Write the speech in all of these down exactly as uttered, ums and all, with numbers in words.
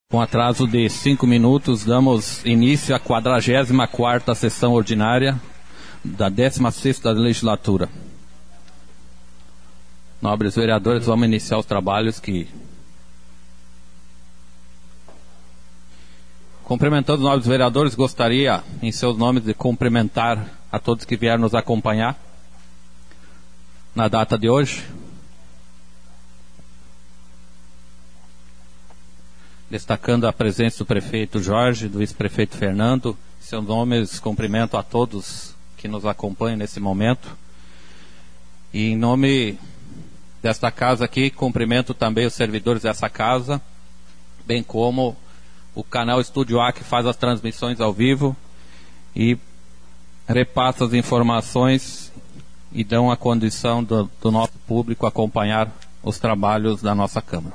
Com atraso de cinco minutos, damos início à quadragésima quarta sessão ordinária da décima sexta legislatura. Nobres vereadores, vamos iniciar os trabalhos que... Cumprimentando os nobres vereadores, gostaria, em seus nomes, de cumprimentar a todos que vieram nos acompanhar na data de hoje. Destacando a presença do prefeito Jorge, do vice-prefeito Fernando. Em seus nomes, cumprimento a todos que nos acompanham nesse momento. E em nome desta casa aqui, cumprimento também os servidores dessa casa, bem como o canal Estúdio A, que faz as transmissões ao vivo e repassa as informações e dão a condição do, do nosso público acompanhar os trabalhos da nossa Câmara.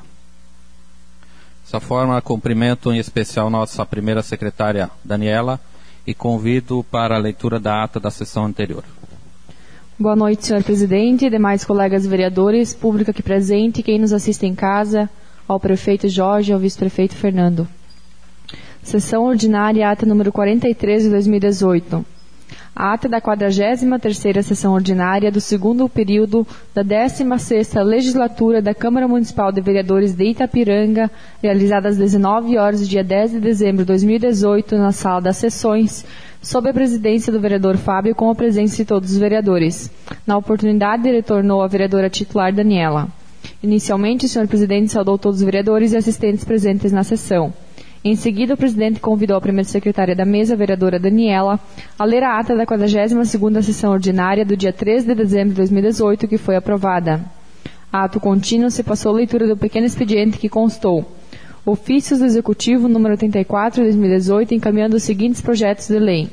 Dessa forma, cumprimento em especial nossa primeira secretária Daniela e convido para a leitura da ata da sessão anterior. Boa noite, senhor presidente, demais colegas vereadores, público aqui presente, quem nos assiste em casa, ao prefeito Jorge e ao vice-prefeito Fernando. Sessão ordinária, ata número quarenta e três de dois mil e dezoito. A ata da quadragésima terceira sessão ordinária do segundo período da décima sexta legislatura da Câmara Municipal de Vereadores de Itapiranga, realizada às dezenove horas do dia dez de dezembro de dois mil e dezoito, na sala das sessões, sob a presidência do vereador Fábio, com a presença de todos os vereadores. Na oportunidade, retornou a vereadora titular Daniela. Inicialmente, o senhor presidente saudou todos os vereadores e assistentes presentes na sessão. Em seguida, o presidente convidou a primeira secretária da mesa, a vereadora Daniela, a ler a ata da quadragésima segunda sessão ordinária do dia três de dezembro de dois mil e dezoito, que foi aprovada. Ato contínuo, se passou a leitura do pequeno expediente que constou: ofícios do Executivo número oitenta e quatro de dois mil e dezoito, encaminhando os seguintes projetos de lei.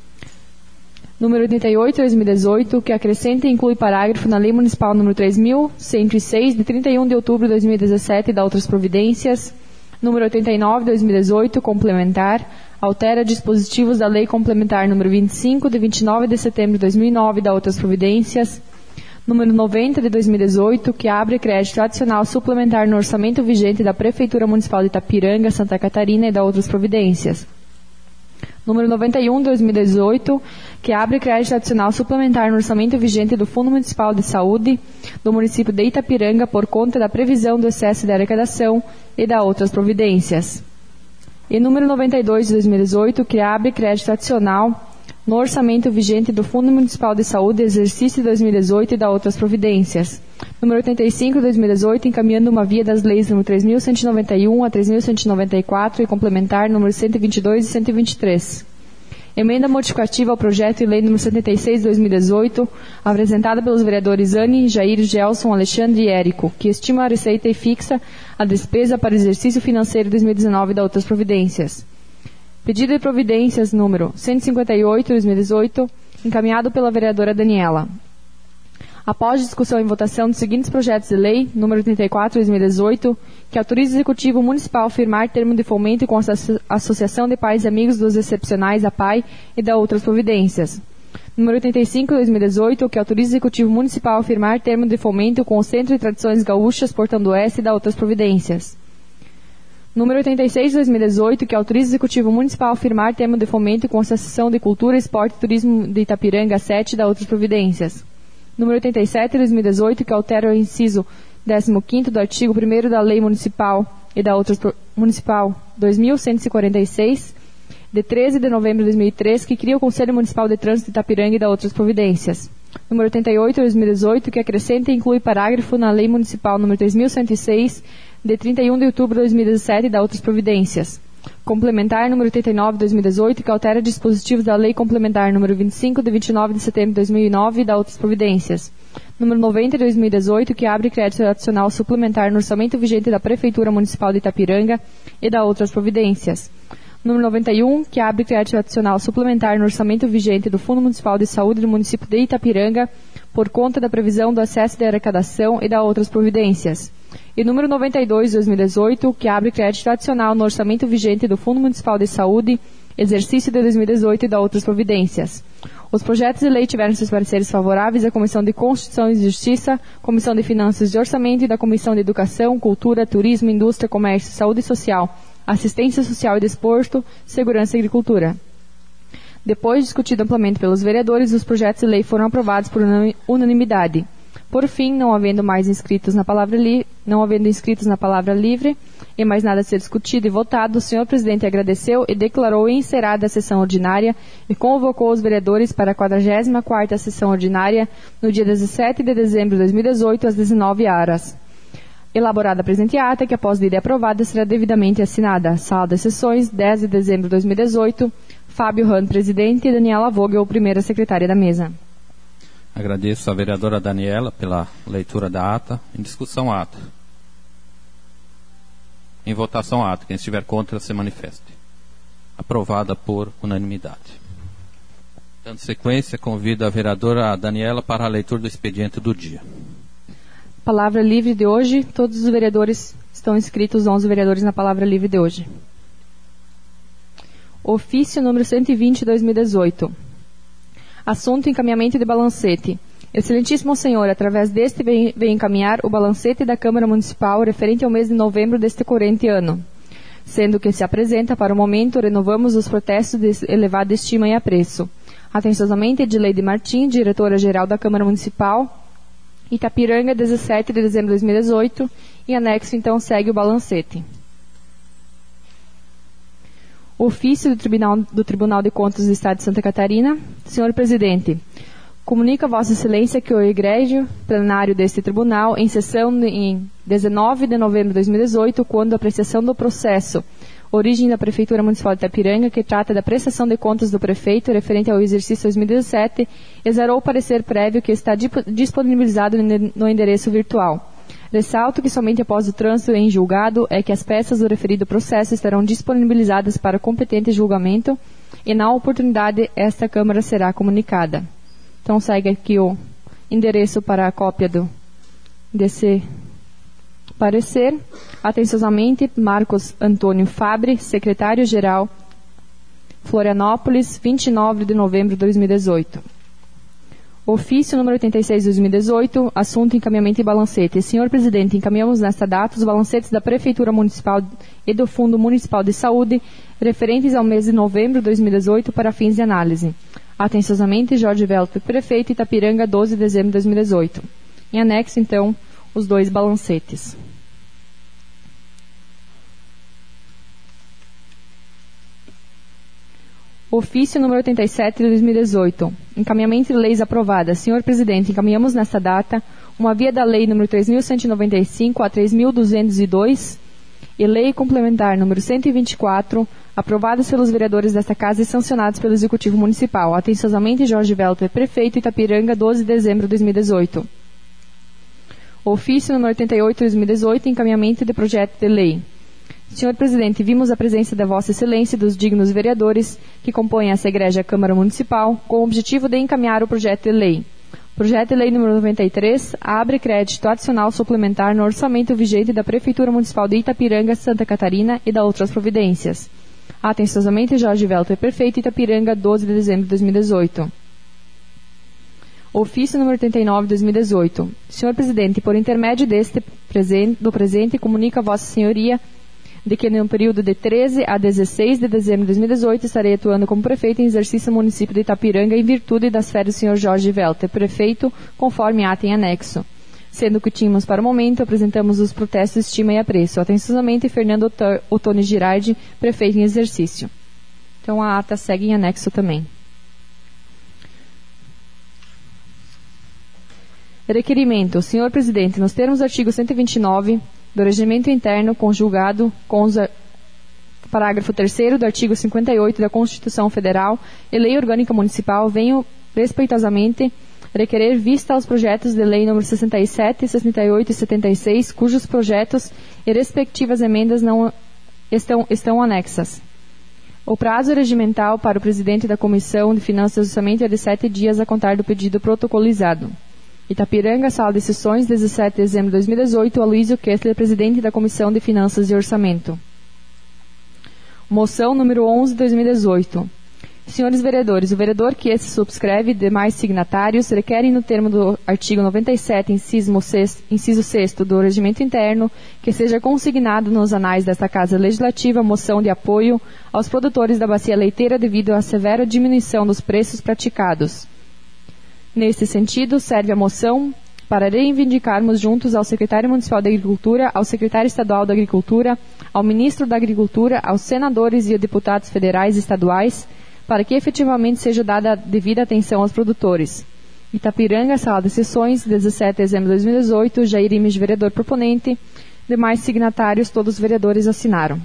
Número oitenta e oito de dois mil e dezoito, que acrescenta e inclui parágrafo na Lei Municipal número três mil cento e seis, de trinta e um de outubro de dois mil e dezessete, e da outras providências. Número oitenta e nove de dois mil e dezoito, complementar, altera dispositivos da Lei Complementar número vinte e cinco, de vinte e nove de setembro de dois mil e nove, e da outras providências. Número noventa de dois mil e dezoito, que abre crédito adicional suplementar no orçamento vigente da Prefeitura Municipal de Itapiranga, Santa Catarina, e da outras providências. Número noventa e um de dois mil e dezoito, que abre crédito adicional suplementar no orçamento vigente do Fundo Municipal de Saúde do município de Itapiranga por conta da previsão do excesso de arrecadação e da outras providências. E número noventa e dois de dois mil e dezoito, que abre crédito adicional no orçamento vigente do Fundo Municipal de Saúde exercício de dois mil e dezoito e da outras providências. Número oitenta e cinco de dois mil e dezoito, encaminhando uma via das leis número três mil cento e noventa e um a três mil cento e noventa e quatro e complementar número cento e vinte e dois e cento e vinte e três. Emenda modificativa ao projeto de lei número setenta e seis de dois mil e dezoito, apresentada pelos vereadores Anne, Jair, Gelson, Alexandre e Érico, que estima a receita e fixa a despesa para exercício financeiro dois mil e dezenove e da outras providências. Pedido de providências número cento e cinquenta e oito de dois mil e dezoito, encaminhado pela vereadora Daniela. Após discussão e votação dos seguintes projetos de lei, número oitenta e quatro de dois mil e dezoito, que autoriza o Executivo Municipal a firmar termo de fomento com a Associação de Pais e Amigos dos Excepcionais, a P A I, e da outras providências. Número oitenta e cinco de dois mil e dezoito, que autoriza o Executivo Municipal a firmar termo de fomento com o Centro de Tradições Gaúchas, Portão do Oeste, e da outras providências. Número oitenta e seis de dois mil e dezoito, que autoriza o Executivo Municipal a firmar termo de fomento com a Associação de Cultura, Esporte e Turismo de Itapiranga, sete, e da outras providências. Número oitenta e sete de dois mil e dezoito, que altera o inciso décimo quinto do artigo primeiro da Lei Municipal e da outras pro, Municipal dois mil cento e quarenta e seis, de treze de novembro de dois mil e três, que cria o Conselho Municipal de Trânsito de Itapiranga e da outras providências. Número oitenta e oito de dois mil e dezoito, que acrescenta e inclui parágrafo na Lei Municipal número três mil cento e seis, de trinta e um de outubro de dois mil e dezessete, e da outras providências. Complementar número oitenta e nove de dois mil e dezoito, que altera dispositivos da Lei Complementar número vinte e cinco, de vinte e nove de setembro de dois mil e nove, e da outras providências. Número noventa de dois mil e dezoito, que abre crédito adicional suplementar no orçamento vigente da Prefeitura Municipal de Itapiranga e da outras providências. Número noventa e um, que abre crédito adicional suplementar no orçamento vigente do Fundo Municipal de Saúde do município de Itapiranga por conta da previsão do excesso de arrecadação e da outras providências. E número noventa e dois de dois mil e dezoito, que abre crédito adicional no orçamento vigente do Fundo Municipal de Saúde, exercício de dois mil e dezoito, e da outras providências. Os projetos de lei tiveram seus pareceres favoráveis da Comissão de Constituição e Justiça, Comissão de Finanças e Orçamento e da Comissão de Educação, Cultura, Turismo, Indústria, Comércio, Saúde Social, assistência social e desporto, segurança e agricultura. Depois discutido amplamente pelos vereadores, os projetos de lei foram aprovados por unanimidade. Por fim, não havendo mais inscritos na palavra li- não havendo inscritos na palavra livre e mais nada a ser discutido e votado, o senhor presidente agradeceu e declarou encerrada a sessão ordinária e convocou os vereadores para a quadragésima quarta sessão ordinária no dia dezessete de dezembro de dois mil e dezoito, às dezenove horas. Elaborada a presente ata, que após lida aprovada será devidamente assinada. Sala das sessões, dez de dezembro de dois mil e dezoito, Fábio Hahn, presidente, e Daniela Vogel, primeira secretária da mesa. Agradeço à vereadora Daniela pela leitura da ata. Em discussão, a ata. Em votação, a ata. Quem estiver contra, se manifeste. Aprovada por unanimidade. Dando sequência, convido a vereadora Daniela para a leitura do expediente do dia. Palavra livre de hoje. Todos os vereadores estão inscritos, onze vereadores na palavra livre de hoje. Ofício número cento e vinte de dois mil e dezoito. Assunto: encaminhamento de balancete. Excelentíssimo senhor, através deste vem, vem encaminhar o balancete da Câmara Municipal referente ao mês de novembro deste corrente ano, sendo que se apresenta para o momento, renovamos os protestos de elevada estima e apreço. Atenciosamente, Edileide Martim, diretora-geral da Câmara Municipal, Itapiranga, dezessete de dezembro de dois mil e dezoito, e anexo então segue o balancete. Ofício do Tribunal, do Tribunal de Contas do Estado de Santa Catarina. Senhor Presidente, comunica a Vossa Excelência que o egrégio plenário deste tribunal, em sessão em dezenove de novembro de dois mil e dezoito, quando a apreciação do processo origem da Prefeitura Municipal de Itapiranga, que trata da prestação de contas do prefeito referente ao exercício dois mil e dezessete, exarou o parecer prévio que está disponibilizado no endereço virtual. Ressalto que somente após o trânsito em julgado é que as peças do referido processo estarão disponibilizadas para competente julgamento e, na oportunidade, esta Câmara será comunicada. Então, segue aqui o endereço para a cópia do, desse parecer. Atenciosamente, Marcos Antônio Fabre, secretário-geral, Florianópolis, vinte e nove de novembro de dois mil e dezoito. Ofício número oitenta e seis de dois mil e dezoito, assunto: encaminhamento e balancete. Senhor Presidente, encaminhamos nesta data os balancetes da Prefeitura Municipal e do Fundo Municipal de Saúde referentes ao mês de novembro de dois mil e dezoito para fins de análise. Atenciosamente, Jorge Velto, prefeito, Itapiranga, doze de dezembro de dois mil e dezoito. Em anexo, então, os dois balancetes. Ofício número oitenta e sete de dois mil e dezoito. Encaminhamento de leis aprovadas. Senhor Presidente, encaminhamos nesta data uma via da Lei número três mil cento e noventa e cinco a três mil duzentos e dois e Lei Complementar número cento e vinte e quatro, aprovadas pelos vereadores desta Casa e sancionados pelo Executivo Municipal. Atenciosamente, Jorge Velter, prefeito, Itapiranga, doze de dezembro de dois mil e dezoito. Ofício número oitenta e oito de dois mil e dezoito, encaminhamento de projeto de lei. Senhor Presidente, vimos a presença da Vossa Excelência e dos dignos vereadores que compõem essa egrégia Câmara Municipal com o objetivo de encaminhar o projeto de lei. Projeto de lei número noventa e três abre crédito adicional suplementar no orçamento vigente da Prefeitura Municipal de Itapiranga, Santa Catarina e da outras providências. Atenciosamente, Jorge Velter, prefeito, Itapiranga, doze de dezembro de dois mil e dezoito. Ofício número oitenta e nove de dois mil e dezoito. Senhor Presidente, por intermédio deste presente, do presente, comunica a Vossa Senhoria de que no período de treze a dezesseis de dezembro de dois mil e dezoito estarei atuando como prefeito em exercício no município de Itapiranga em virtude das férias do senhor Jorge Velter, prefeito, conforme ata em anexo. Sendo que tínhamos para o momento, apresentamos os protestos de estima e apreço. Atenciosamente, Fernando Ottoni Girardi, prefeito em exercício. Então, a ata segue em anexo também. Requerimento. Senhor Presidente, nos termos do artigo cento e vinte e nove do Regimento Interno, conjugado com o parágrafo terceiro do artigo cinquenta e oito da Constituição Federal e Lei Orgânica Municipal, venho respeitosamente requerer vista aos projetos de lei número sessenta e sete, sessenta e oito e setenta e seis, cujos projetos e respectivas emendas não estão, estão anexas. O prazo regimental para o presidente da Comissão de Finanças e Orçamento é de sete dias a contar do pedido protocolizado. Itapiranga, Sala de Sessões, dezessete de dezembro de dois mil e dezoito, Aloysio Kessler, presidente da Comissão de Finanças e Orçamento. Moção número onze de dois mil e dezoito. Senhores vereadores, o vereador que esse subscreve e demais signatários requerem no termo do artigo noventa e sete, inciso seis, inciso seis do Regimento Interno, que seja consignado nos anais desta Casa Legislativa a moção de apoio aos produtores da bacia leiteira devido à severa diminuição dos preços praticados. Neste sentido, serve a moção para reivindicarmos juntos ao secretário municipal da Agricultura, ao secretário estadual da Agricultura, ao ministro da Agricultura, aos senadores e deputados federais e estaduais, para que efetivamente seja dada devida atenção aos produtores. Itapiranga, Sala de Sessões, dezessete de dezembro de dois mil e dezoito, Jair Imes, vereador proponente. Demais signatários, todos os vereadores assinaram.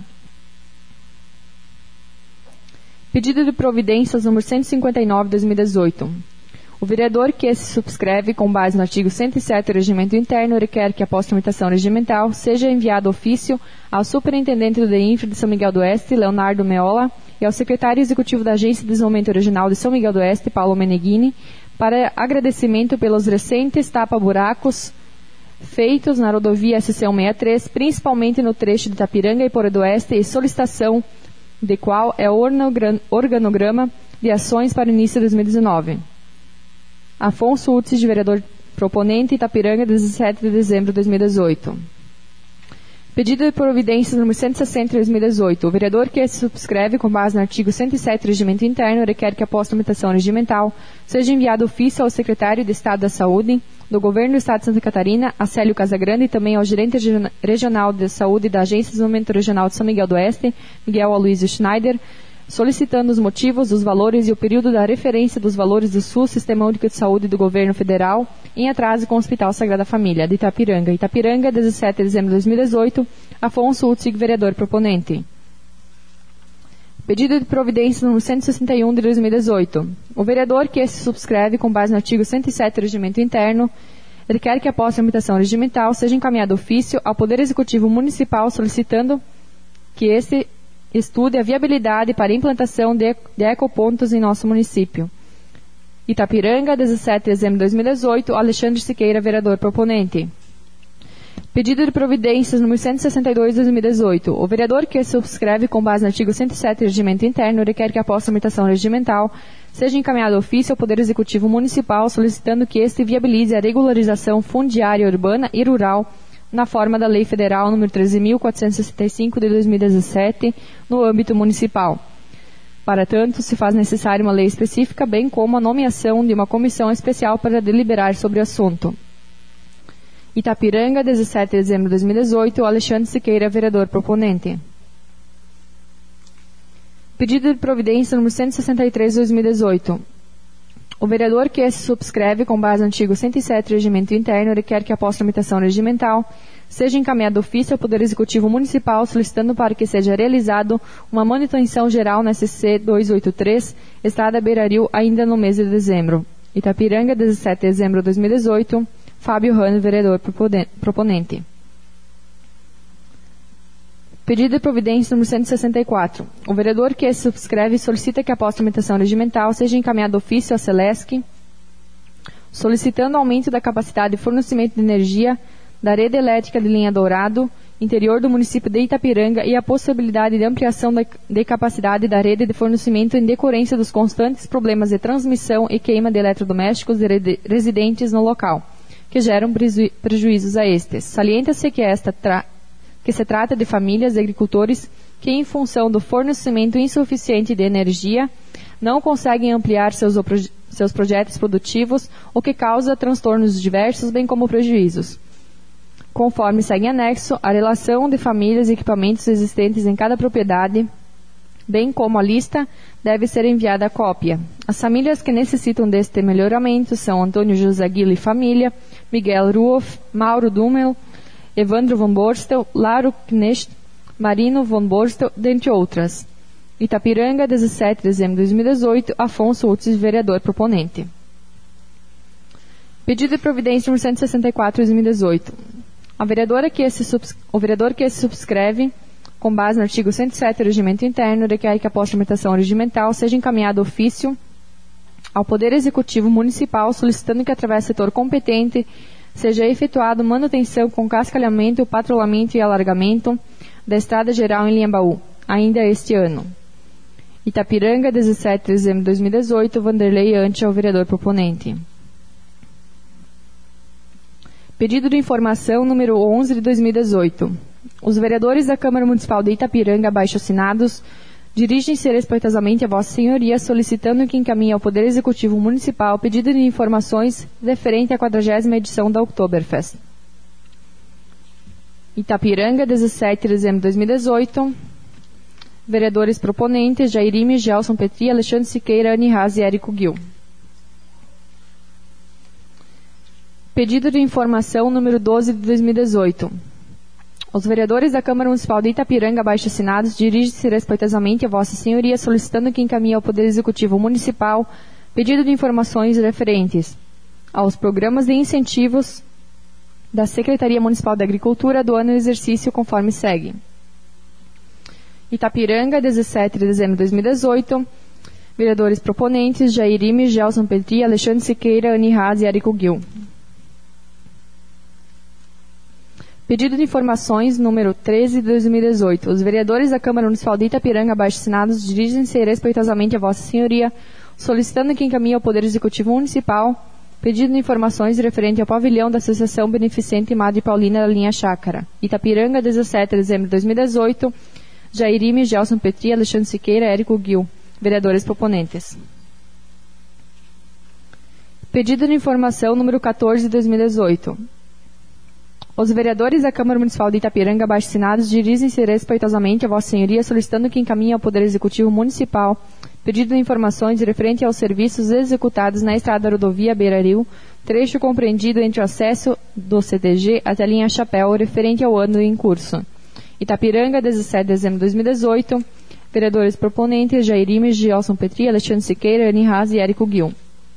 Pedido de providências número cento e cinquenta e nove de dois mil e dezoito. O vereador que se subscreve com base no artigo cento e sete do Regimento Interno requer que, após tramitação regimental, seja enviado ofício ao superintendente do DEINFRA de São Miguel do Oeste, Leonardo Meola, e ao secretário executivo da Agência de Desenvolvimento Regional de São Miguel do Oeste, Paulo Meneghini, para agradecimento pelos recentes tapa-buracos feitos na rodovia S C cento e sessenta e três, principalmente no trecho de Itapiranga e Porã do Oeste, e solicitação de qual é o organograma de ações para o início de dois mil e dezenove. Afonso Utsis, vereador proponente, Itapiranga, dezessete de dezembro de dois mil e dezoito. Pedido de providências número cento e sessenta de dois mil e dezoito. O vereador que se subscreve com base no artigo cento e sete do Regimento Interno requer que, após tramitação regimental, seja enviado ofício ao secretário de Estado da Saúde do Governo do Estado de Santa Catarina, Acélio Casagrande, e também ao gerente regional de saúde da Agência de Desenvolvimento Regional de São Miguel do Oeste, Miguel Aloysio Schneider, solicitando os motivos, os valores e o período da referência dos valores do SUS, Sistema Único de Saúde do Governo Federal, em atraso com o Hospital Sagrada Família, de Itapiranga. Itapiranga, dezessete de dezembro de dois mil e dezoito, Afonso Utzig, vereador proponente. Pedido de providência número cento e sessenta e um de dois mil e dezoito. O vereador que se subscreve com base no artigo cento e sete do Regimento Interno requer que, após tramitação regimental, seja encaminhado ofício ao Poder Executivo Municipal solicitando que este estude a viabilidade para a implantação de, de ecopontos em nosso município. Itapiranga, dezessete de dezembro de dois mil e dezoito, Alexandre Siqueira, vereador proponente. Pedido de providências número cento e sessenta e dois de dois mil e dezoito. O vereador que se subscreve com base no artigo cento e sete do Regimento Interno requer que, após tramitação regimental, seja encaminhado ofício ao Poder Executivo Municipal solicitando que este viabilize a regularização fundiária urbana e rural na forma da Lei Federal número treze mil quatrocentos e sessenta e cinco de dois mil e dezessete, no âmbito municipal. Para tanto, se faz necessária uma lei específica, bem como a nomeação de uma comissão especial para deliberar sobre o assunto. Itapiranga, dezessete de dezembro de dois mil e dezoito, Alexandre Siqueira, vereador proponente. Pedido de providência número cento e sessenta e três de dois mil e dezoito. O vereador que se subscreve com base no artigo cento e sete do Regimento Interno requer que, após tramitação regimental, seja encaminhado ofício ao Poder Executivo Municipal solicitando para que seja realizado uma manutenção geral na S C duzentos e oitenta e três, Estrada Beira-Rio, ainda no mês de dezembro. Itapiranga, dezessete de dezembro de dois mil e dezoito, Fábio Rano, vereador proponente. Pedido de providência número cento e sessenta e quatro. O vereador que se subscreve solicita que, após tramitação regimental, seja encaminhado ofício à Celesc, solicitando aumento da capacidade de fornecimento de energia da rede elétrica de linha Dourado, interior do município de Itapiranga, e a possibilidade de ampliação da, de capacidade da rede de fornecimento em decorrência dos constantes problemas de transmissão e queima de eletrodomésticos de rede, residentes no local, que geram preju, prejuízos a estes. Salienta-se que esta tra que se trata de famílias de agricultores que, em função do fornecimento insuficiente de energia, não conseguem ampliar seus, seus projetos produtivos, o que causa transtornos diversos, bem como prejuízos. Conforme segue em anexo, a relação de famílias e equipamentos existentes em cada propriedade, bem como a lista, deve ser enviada a cópia. As famílias que necessitam deste melhoramento são Antônio José Aguila e família, Miguel Ruoff, Mauro Dummel, Evandro von Borstel, Laro Knecht, Marino von Borstel, dentre outras. Itapiranga, dezessete de dezembro de dois mil e dezoito, Afonso Utsis, vereador proponente. Pedido de providência número cento e sessenta e quatro de dois mil e dezoito. A vereadora que se subs... O vereador que se subscreve, com base no artigo cento e sete do Regimento Interno, requer que, após tramitação regimental, seja encaminhado ofício ao Poder Executivo Municipal solicitando que, através do setor competente, seja efetuado manutenção com cascalhamento, patrulhamento e alargamento da Estrada Geral em Linhambaú, ainda este ano. Itapiranga, dezessete de dezembro de dois mil e dezoito, Vanderlei Ante ao vereador proponente. Pedido de informação número onze de dois mil e dezoito. Os vereadores da Câmara Municipal de Itapiranga, abaixo assinados, dirigem-se respeitosamente a Vossa Senhoria, solicitando que encaminhe ao Poder Executivo Municipal pedido de informações referente à quadragésima edição da Oktoberfest. Itapiranga, dezessete de dezembro de dois mil e dezoito. Vereadores proponentes, Jairime, Gelson Petri, Alexandre Siqueira, Anne Haas e Érico Gil. Pedido de informação número doze de dois mil e dezoito. Os vereadores da Câmara Municipal de Itapiranga, abaixo assinados, dirigem-se respeitosamente a Vossa Senhoria, solicitando que encaminhe ao Poder Executivo Municipal pedido de informações referentes aos programas de incentivos da Secretaria Municipal de Agricultura do ano em exercício, conforme segue. Itapiranga, dezessete de dezembro de dois mil e dezoito. Vereadores proponentes, Jairime, Gelson Petri, Alexandre Siqueira, Anne Haas e Érico Gil. Pedido de informações número treze de dois mil e dezoito. Os vereadores da Câmara Municipal de Itapiranga, abaixo assinados, dirigem-se respeitosamente a Vossa Senhoria, solicitando que encaminhe ao Poder Executivo Municipal pedido de informações referente ao pavilhão da Associação Beneficente Madre Paulina da Linha Chácara. Itapiranga, dezessete de dezembro de dois mil e dezoito. Jairime, Gelson Petri, Alexandre Siqueira, Érico Gil. Vereadores proponentes. Pedido de informação número quatorze de dois mil e dezoito. Os vereadores da Câmara Municipal de Itapiranga, abaixo assinados, dirigem-se respeitosamente a Vossa Senhoria, solicitando que encaminhe ao Poder Executivo Municipal pedido de informações referente aos serviços executados na estrada da rodovia Beira-Rio, trecho compreendido entre o acesso do C T G até a linha Chapéu, referente ao ano em curso. Itapiranga, dezessete de dezembro de dois mil e dezoito. Vereadores proponentes, Jairime, Gelson Petri, Alexandre Siqueira, Anne Haas e Érico Gil.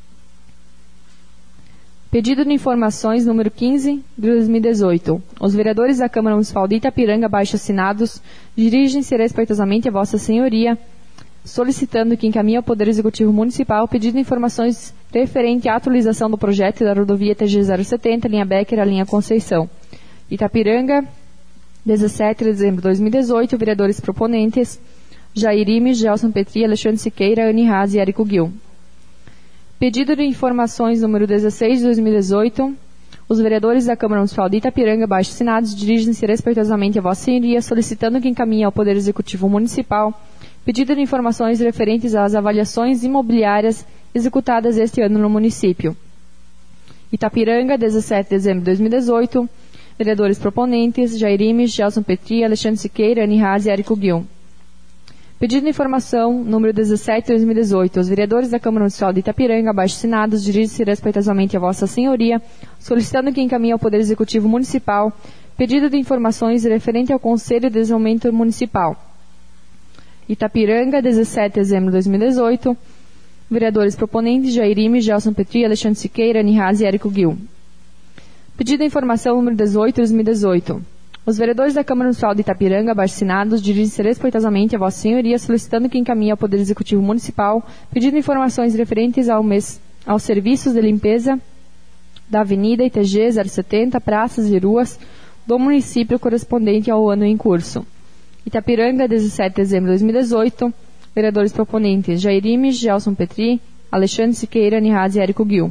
Pedido de informações número quinze de dois mil e dezoito. Os vereadores da Câmara Municipal de Itapiranga, abaixo assinados, dirigem-se respeitosamente a Vossa Senhoria, solicitando que encaminhe ao Poder Executivo Municipal pedido de informações referente à atualização do projeto da rodovia T G zero setenta, linha Becker, a linha Conceição. Itapiranga, dezessete de dezembro de dois mil e dezoito. Vereadores proponentes, Jairime, Gelson Petri, Alexandre Siqueira, Anne Haas e Érico Gil. Pedido de informações número dezesseis de dois mil e dezoito. Os vereadores da Câmara Municipal de Itapiranga, abaixo assinados, dirigem-se respeitosamente a Vossa Senhoria, solicitando que encaminhe ao Poder Executivo Municipal pedido de informações referentes às avaliações imobiliárias executadas este ano no município. Itapiranga, dezessete de dezembro de dois mil e dezoito. Vereadores proponentes, Jairime, Gelson Petri, Alexandre Siqueira, Anne Haas e Érico Gil. Pedido de informação número dezessete de dois mil e dezoito. Os vereadores da Câmara Municipal de Itapiranga, abaixo assinados, dirigem-se respeitosamente a Vossa Senhoria, solicitando que encaminhe ao Poder Executivo Municipal pedido de informações referente ao Conselho de Desenvolvimento Municipal. Itapiranga, dezessete de dezembro de dois mil e dezoito. Vereadores proponentes, Jairime, Gelson Petri, Alexandre Siqueira, Anne Haas e Érico Gil. Pedido de informação número dezoito de dois mil e dezoito. Os vereadores da Câmara Municipal de Itapiranga, abaixo assinados, dirigem-se respeitosamente a Vossa Senhoria, solicitando que encaminhe ao Poder Executivo Municipal pedido de informações referentes ao mês, aos serviços de limpeza da Avenida I T G zero setenta, praças e ruas do município correspondente ao ano em curso. Itapiranga, dezessete de dezembro de dois mil e dezoito. Vereadores proponentes, Jairime, Gelson Petri, Alexandre Siqueira, Anne Haas e Érico Gil.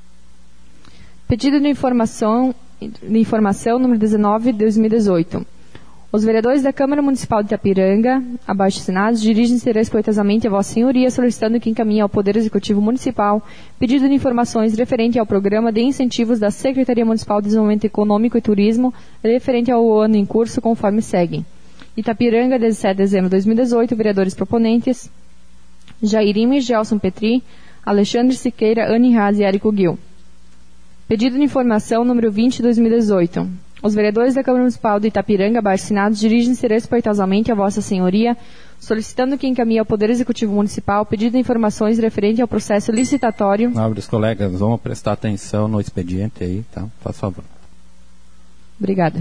Pedido de informação, de informação número dezenove de dois mil e dezoito. Os vereadores da Câmara Municipal de Itapiranga, abaixo assinados, dirigem-se respeitosamente a Vossa Senhoria, solicitando que encaminhe ao Poder Executivo Municipal pedido de informações referente ao programa de incentivos da Secretaria Municipal de Desenvolvimento Econômico e Turismo, referente ao ano em curso, conforme segue. Itapiranga, dezessete de dezembro de dois mil e dezoito. Vereadores proponentes, Jairime, Gelson Petri, Alexandre Siqueira, Anne Haas e Érico Gil. Pedido de informação número vinte de dois mil e dezoito. Os vereadores da Câmara Municipal de Itapiranga, abaixo assinados, dirigem-se respeitosamente a Vossa Senhoria, solicitando que encaminhe ao Poder Executivo Municipal pedido de informações referente ao processo licitatório. Nobres colegas, vamos prestar atenção no expediente aí, tá? Por favor. Obrigada.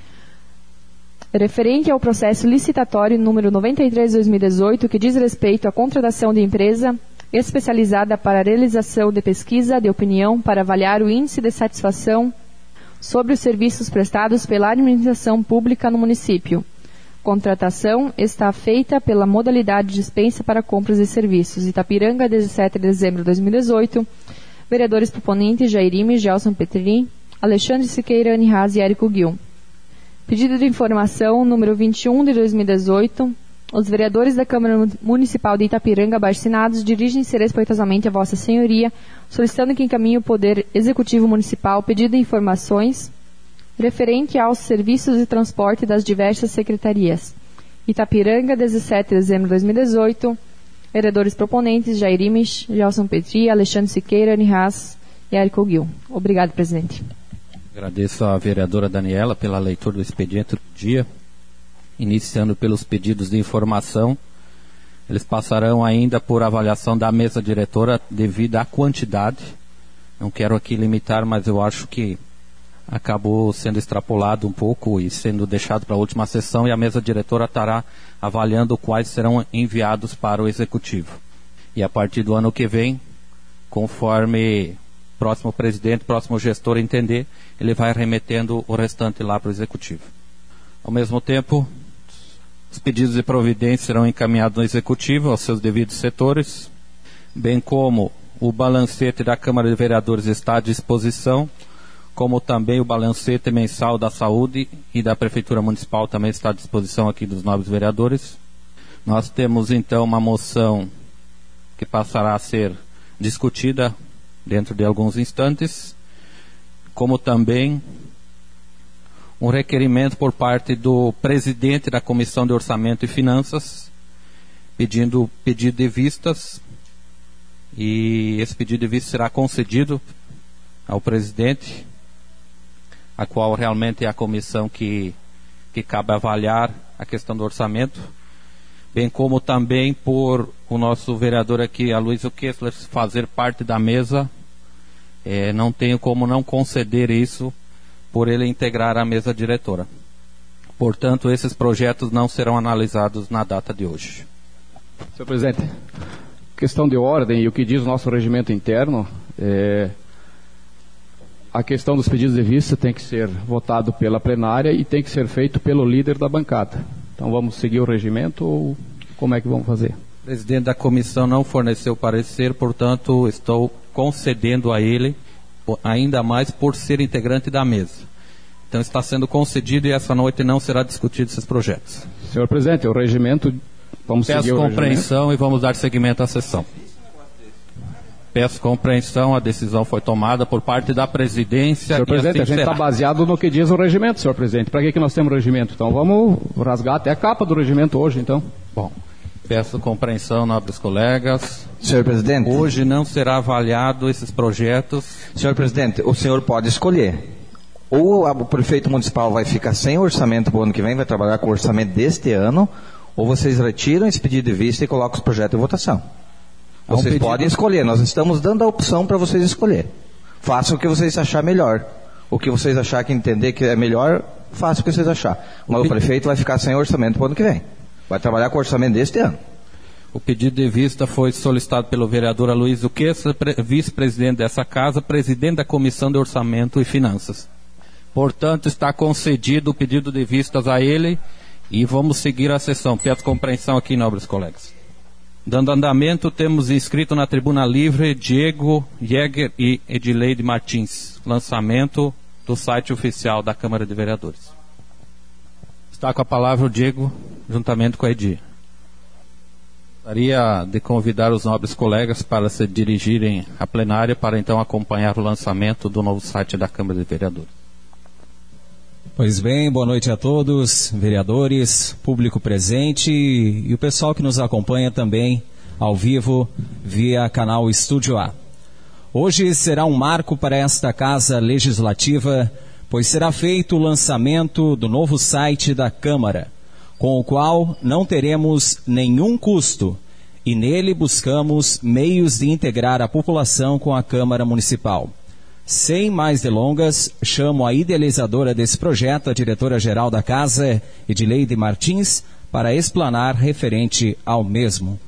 Referente ao processo licitatório número noventa e três de dois mil e dezoito, que diz respeito à contratação de empresa especializada para a realização de pesquisa de opinião para avaliar o índice de satisfação sobre os serviços prestados pela administração pública no município, contratação está feita pela modalidade de dispensa para compras e serviços. Itapiranga, dezessete de dezembro de dois mil e dezoito. Vereadores proponentes Jairime, Gelson Petrin, Alexandre Siqueira, Anne Haas e Érico Gil. Pedido de informação número vinte e um de dois mil e dezoito. Os vereadores da Câmara Municipal de Itapiranga, abaixo-assinados, dirigem-se respeitosamente a Vossa Senhoria, solicitando que encaminhe o Poder Executivo Municipal pedido de informações referente aos serviços de transporte das diversas secretarias. Itapiranga, dezessete de dezembro de dois mil e dezoito. Vereadores proponentes Jairime, Gelson Petri, Alexandre Siqueira, Anne Haas e Érico Gil. Obrigado, presidente. Agradeço à vereadora Daniela pela leitura do expediente do dia, iniciando pelos pedidos de informação. Eles passarão ainda por avaliação da mesa diretora devido à quantidade. Não quero aqui limitar, mas eu acho que acabou sendo extrapolado um pouco e sendo deixado para a última sessão, e a mesa diretora estará avaliando quais serão enviados para o Executivo. E a partir do ano que vem, conforme o próximo presidente, próximo gestor entender, ele vai remetendo o restante lá para o Executivo. Ao mesmo tempo, os pedidos de providência serão encaminhados no Executivo, aos seus devidos setores, bem como o balancete da Câmara de Vereadores está à disposição, como também o balancete mensal da saúde e da Prefeitura Municipal também está à disposição aqui dos nobres vereadores. Nós temos então uma moção que passará a ser discutida dentro de alguns instantes, como também um requerimento por parte do presidente da Comissão de Orçamento e Finanças, pedindo pedido de vistas, e esse pedido de vista será concedido ao presidente, a qual realmente é a comissão que, que cabe avaliar a questão do orçamento, bem como também por o nosso vereador aqui, Aloysio Kessler, fazer parte da mesa. É, não tenho como não conceder isso por ele integrar a mesa diretora. Portanto, esses projetos não serão analisados na data de hoje. Senhor presidente, questão de ordem e o que diz o nosso regimento interno, é, a questão dos pedidos de vista tem que ser votado pela plenária e tem que ser feito pelo líder da bancada. Então vamos seguir o regimento ou como é que vamos fazer? O presidente da comissão não forneceu parecer, portanto estou concedendo a ele, ainda mais por ser integrante da mesa. Então está sendo concedido e essa noite não será discutido esses projetos. Senhor presidente, o regimento, vamos Peço seguir o compreensão regimento. E vamos dar seguimento à sessão. Peço compreensão, a decisão foi tomada por parte da presidência. Senhor presidente, assim a gente está baseado no que diz o regimento, senhor presidente. Para que, que nós temos o regimento? Então vamos rasgar até a capa do regimento hoje, então. Bom, peço compreensão, nobres colegas. Senhor presidente. Hoje não será avaliado esses projetos. Senhor presidente, o senhor pode escolher. Ou o prefeito municipal vai ficar sem orçamento para o ano que vem, vai trabalhar com o orçamento deste ano, ou vocês retiram esse pedido de vista e colocam os projetos em votação. Vocês um pedido... podem escolher, nós estamos dando a opção para vocês escolher. Façam o que vocês acharem melhor. O que vocês acharem que entender que é melhor, façam o que vocês acharem. Mas o, o prefeito vai ficar sem orçamento para o ano que vem. Vai trabalhar com o orçamento deste ano. O pedido de vista foi solicitado pelo vereador Aloysio Kessler, vice-presidente dessa casa, presidente da Comissão de Orçamento e Finanças. Portanto, está concedido o pedido de vistas a ele e vamos seguir a sessão. Peço compreensão aqui, nobres colegas. Dando andamento, temos inscrito na tribuna livre Diego Jäger e Edileide Martins. Lançamento do site oficial da Câmara de Vereadores. Está com a palavra o Diego, juntamente com a Edi. Gostaria de convidar os nobres colegas para se dirigirem à plenária para então acompanhar o lançamento do novo site da Câmara de Vereadores. Pois bem, boa noite a todos, vereadores, público presente e o pessoal que nos acompanha também ao vivo via canal Estúdio A. Hoje será um marco para esta Casa Legislativa, pois será feito o lançamento do novo site da Câmara, com o qual não teremos nenhum custo e nele buscamos meios de integrar a população com a Câmara Municipal. Sem mais delongas, chamo a idealizadora desse projeto, a diretora-geral da Casa, Edileide Martins, para explanar referente ao mesmo.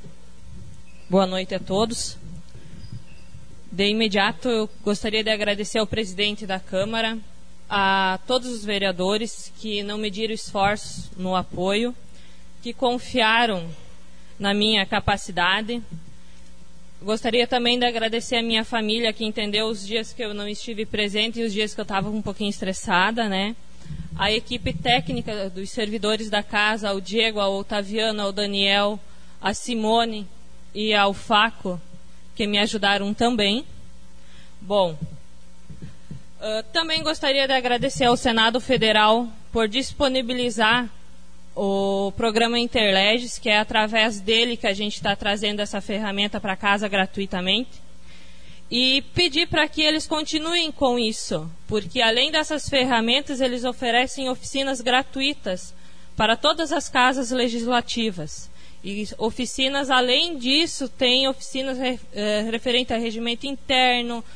Boa noite a todos. De imediato, eu gostaria de agradecer ao presidente da Câmara, a todos os vereadores que não mediram esforços no apoio, que confiaram na minha capacidade. Gostaria também de agradecer a minha família, que entendeu os dias que eu não estive presente e os dias que eu estava um pouquinho estressada, né? A equipe técnica dos servidores da casa, o Diego, a Otaviana, o Daniel, a Simone e ao Faco, que me ajudaram também. Bom, uh, também gostaria de agradecer ao Senado Federal por disponibilizar o programa Interleges, que é através dele que a gente está trazendo essa ferramenta para casa gratuitamente. E pedir para que eles continuem com isso, porque além dessas ferramentas, eles oferecem oficinas gratuitas para todas as casas legislativas. E oficinas, além disso, tem oficinas eh, referentes a regimento interno,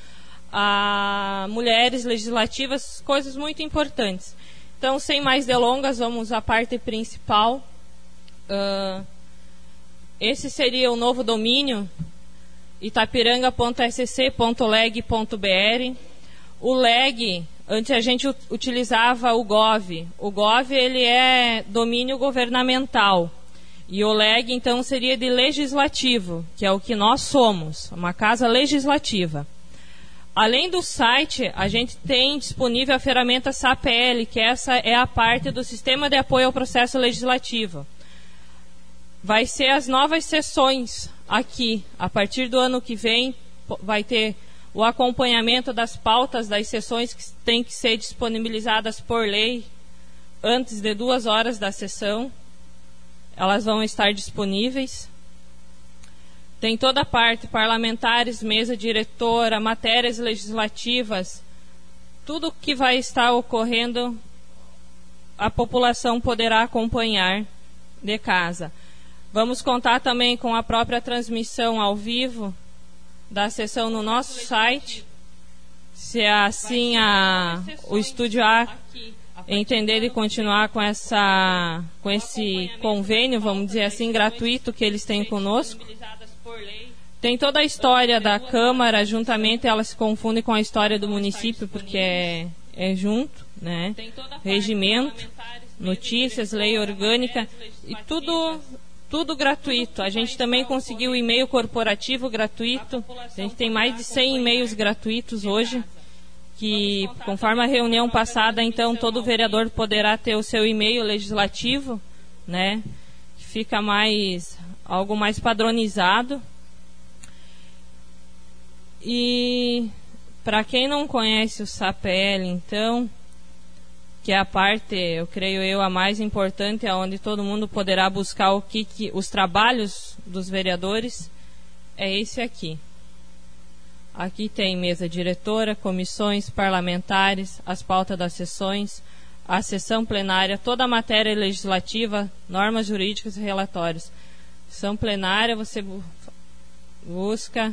a mulheres legislativas, coisas muito importantes. Então, sem mais delongas, vamos à parte principal. Uh, esse seria o novo domínio, itapiranga ponto s c ponto leg ponto b r. O leg, antes a gente utilizava o gov. O gov, ele é domínio governamental. E o leg, então, seria de legislativo, que é o que nós somos, uma casa legislativa. Além do site, a gente tem disponível a ferramenta S A P L, que essa é a parte do Sistema de Apoio ao Processo Legislativo. Vai ser as novas sessões aqui. A partir do ano que vem, vai ter o acompanhamento das pautas das sessões que têm que ser disponibilizadas por lei antes de duas horas da sessão. Elas vão estar disponíveis. Tem toda a parte, parlamentares, mesa diretora, matérias legislativas, tudo que vai estar ocorrendo, a população poderá acompanhar de casa. Vamos contar também com a própria transmissão ao vivo da sessão no nosso site, se assim a, o Estúdio A entender e continuar com, essa, com esse convênio, vamos dizer assim, gratuito que eles têm conosco. Tem toda a história da Câmara, juntamente ela se confunde com a história do município, porque é, é junto, né? Regimento, notícias, lei orgânica, e tudo, tudo gratuito. A gente também conseguiu o e-mail corporativo gratuito, a gente tem mais de cem e-mails gratuitos hoje, que conforme a reunião passada, então, todo vereador poderá ter o seu e-mail legislativo, né? Que fica mais, algo mais padronizado. E para quem não conhece o S A P L, então, que é a parte, eu creio eu, a mais importante, onde todo mundo poderá buscar o que, que os trabalhos dos vereadores, é esse aqui. Aqui tem mesa diretora, comissões parlamentares, as pautas das sessões, a sessão plenária, toda a matéria legislativa, normas jurídicas e relatórios. Sessão plenária, você bu- busca...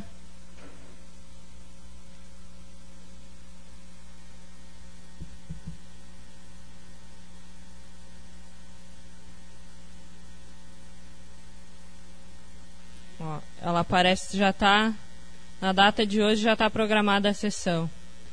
Ó, ela aparece que já está, na data de hoje já está programada a sessão.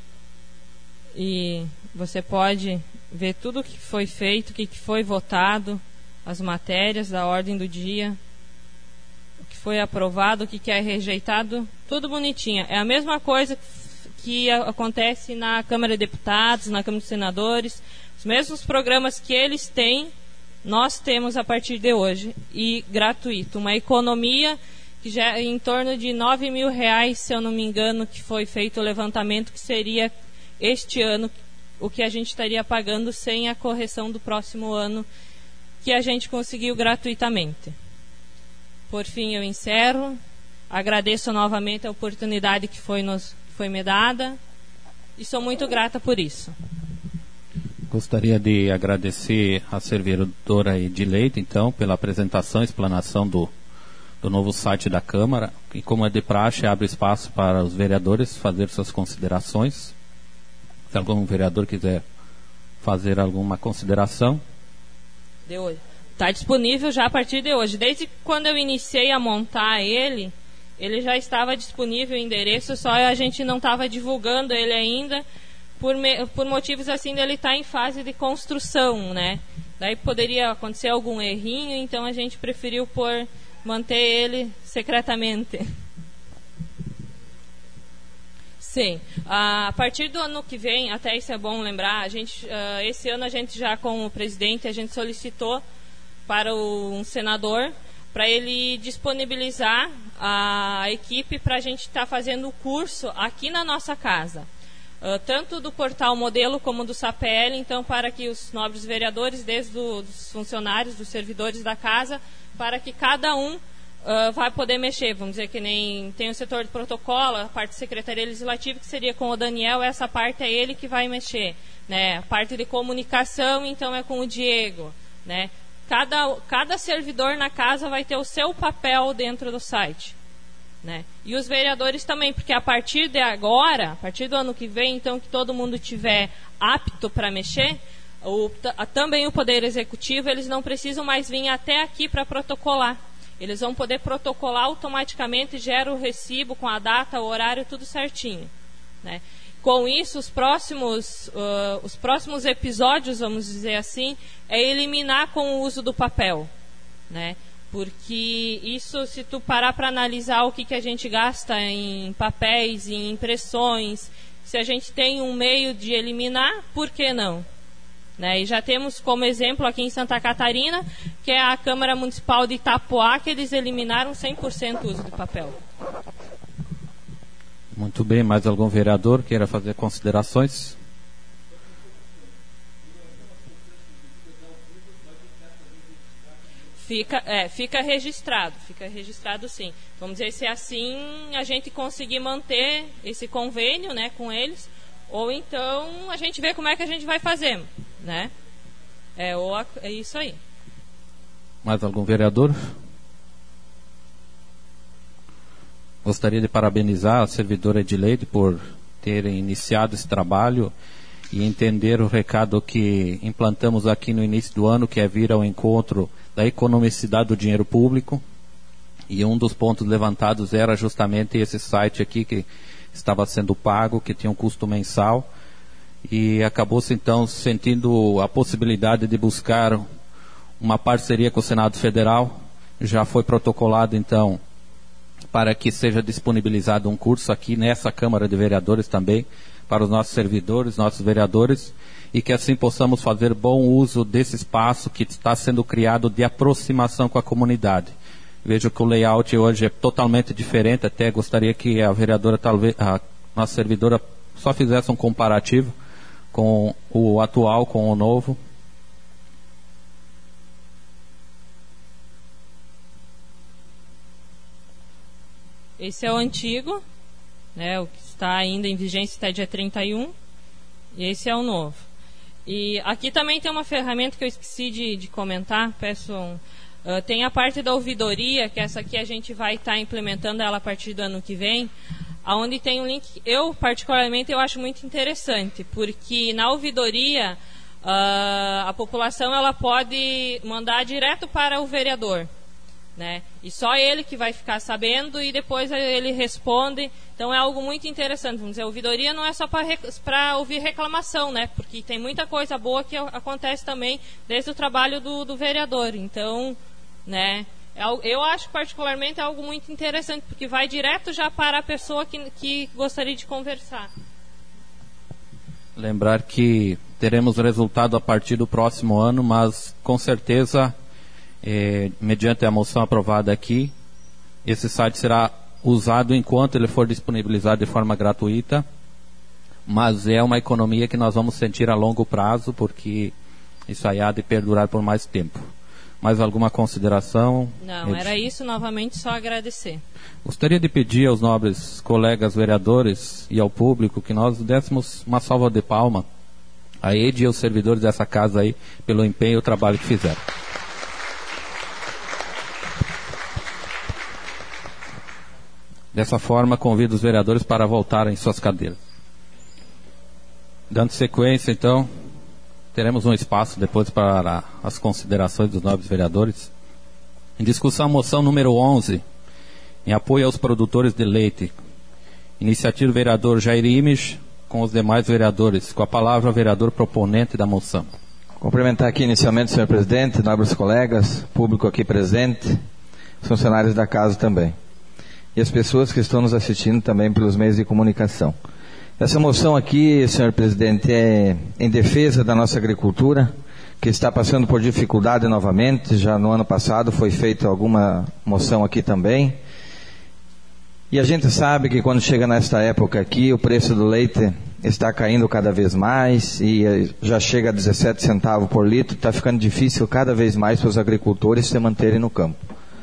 E você pode ver tudo o que foi feito, o que foi votado, as matérias da ordem do dia, o que foi aprovado, o que é rejeitado, tudo bonitinho. É a mesma coisa que acontece na Câmara de Deputados, na Câmara dos Senadores, os mesmos programas que eles têm, nós temos a partir de hoje, e gratuito. Uma economia que já é em torno de nove mil reais, se eu não me engano, que foi feito o levantamento, que seria este ano o que a gente estaria pagando sem a correção do próximo ano, que a gente conseguiu gratuitamente. Por fim, eu encerro. Agradeço novamente a oportunidade que foi, nos, foi me dada e sou muito grata por isso. Gostaria de agradecer a servidora Edileita, então, pela apresentação e explanação do, do novo site da Câmara. E como é de praxe, abre espaço para os vereadores fazer suas considerações. Se algum vereador quiser fazer alguma consideração. De hoje. Está disponível já a partir de hoje. Desde quando eu iniciei a montar ele, ele já estava disponível o endereço, só a gente não estava divulgando ele ainda, por, me, por motivos assim dele estar em fase de construção, né? Daí poderia acontecer algum errinho, então a gente preferiu por manter ele secretamente. Sim, a partir do ano que vem, até isso é bom lembrar, a gente, uh, esse ano a gente já com o presidente, a gente solicitou para o, um senador, para ele disponibilizar a equipe para a gente estar tá fazendo o curso aqui na nossa casa. Uh, tanto do portal modelo como do SAPL, então para que os nobres vereadores, desde os funcionários, dos servidores da casa, para que cada um Uh, vai poder mexer, vamos dizer que nem tem o setor de protocolo, a parte de secretaria legislativa, que seria com o Daniel, essa parte é ele que vai mexer, né? A parte de comunicação, então, é com o Diego, né? Cada, cada servidor na casa vai ter o seu papel dentro do site, né? E os vereadores também, porque a partir de agora, a partir do ano que vem, então, que todo mundo tiver apto para mexer, o, também o Poder Executivo, eles não precisam mais vir até aqui para protocolar. Eles vão poder protocolar automaticamente, gera o recibo com a data, o horário, tudo certinho, né? Com isso, os próximos, uh, os próximos episódios, vamos dizer assim, é eliminar com o uso do papel, né? Porque isso, se tu parar para analisar o que, que a gente gasta em papéis, em impressões, se a gente tem um meio de eliminar, por que não? Né? E já temos como exemplo aqui em Santa Catarina, que é a Câmara Municipal de Itapoá, que eles eliminaram cem por cento o uso de papel. Muito bem, mais algum vereador queira fazer considerações? Fica, é, fica registrado, fica registrado sim. Vamos dizer, se assim a gente conseguir manter esse convênio, né, com eles, ou então a gente vê como é que a gente vai fazer, né? É, ou a, é isso aí. Mais algum vereador? Gostaria de parabenizar a servidora Edileide por terem iniciado esse trabalho e entender o recado que implantamos aqui no início do ano, que é vir ao encontro da economicidade do dinheiro público. E um dos pontos levantados era justamente esse site aqui que estava sendo pago, que tinha um custo mensal, e acabou-se então sentindo a possibilidade de buscar uma parceria com o Senado Federal. Já foi protocolado então para que seja disponibilizado um curso aqui nessa Câmara de Vereadores também, para os nossos servidores, nossos vereadores, e que assim possamos fazer bom uso desse espaço que está sendo criado de aproximação com a comunidade. Vejo que o layout hoje é totalmente diferente, até gostaria que a vereadora, talvez, a nossa servidora, só fizesse um comparativo com o atual, com o novo. Esse é o antigo, né, o que está ainda em vigência até dia trinta e um, e esse é o novo. E aqui também tem uma ferramenta que eu esqueci de, de comentar, peço um... Uh, tem a parte da ouvidoria, que essa aqui a gente vai estar tá implementando ela a partir do ano que vem, onde tem um link, eu particularmente eu acho muito interessante, porque na ouvidoria uh, a população ela pode mandar direto para o vereador, né? E só ele que vai ficar sabendo e depois ele responde. Então é algo muito interessante. Vamos dizer, a ouvidoria não é só para ouvir reclamação, né? Porque tem muita coisa boa que acontece também desde o trabalho do, do vereador. Então, né, eu acho particularmente algo muito interessante, porque vai direto já para a pessoa que, que gostaria de conversar. Lembrar que teremos resultado a partir do próximo ano, mas com certeza, eh, mediante a moção aprovada aqui, esse site será usado enquanto ele for disponibilizado de forma gratuita, mas é uma economia que nós vamos sentir a longo prazo, porque isso aí há de perdurar por mais tempo. Mais alguma consideração? Não, era isso, novamente só agradecer. Gostaria de pedir aos nobres colegas vereadores e ao público que nós dessemos uma salva de palma a Ede e aos servidores dessa casa aí pelo empenho e o trabalho que fizeram. Dessa forma, convido os vereadores para voltarem em suas cadeiras. Dando sequência, então, teremos um espaço depois para as considerações dos nobres vereadores. Em discussão, moção número onze, em apoio aos produtores de leite. Iniciativa do vereador Jair Imes, com os demais vereadores. Com a palavra, o vereador proponente da moção. Cumprimentar aqui inicialmente o senhor presidente, nobres colegas, público aqui presente, funcionários da casa também. E as pessoas que estão nos assistindo também pelos meios de comunicação. Essa moção aqui, senhor presidente, é em defesa da nossa agricultura, que está passando por dificuldade novamente. Já no ano passado foi feita alguma moção aqui também. E a gente sabe que quando chega nesta época aqui, o preço do leite está caindo cada vez mais e já chega a dezessete centavos por litro. Está ficando difícil cada vez mais para os agricultores se manterem no campo.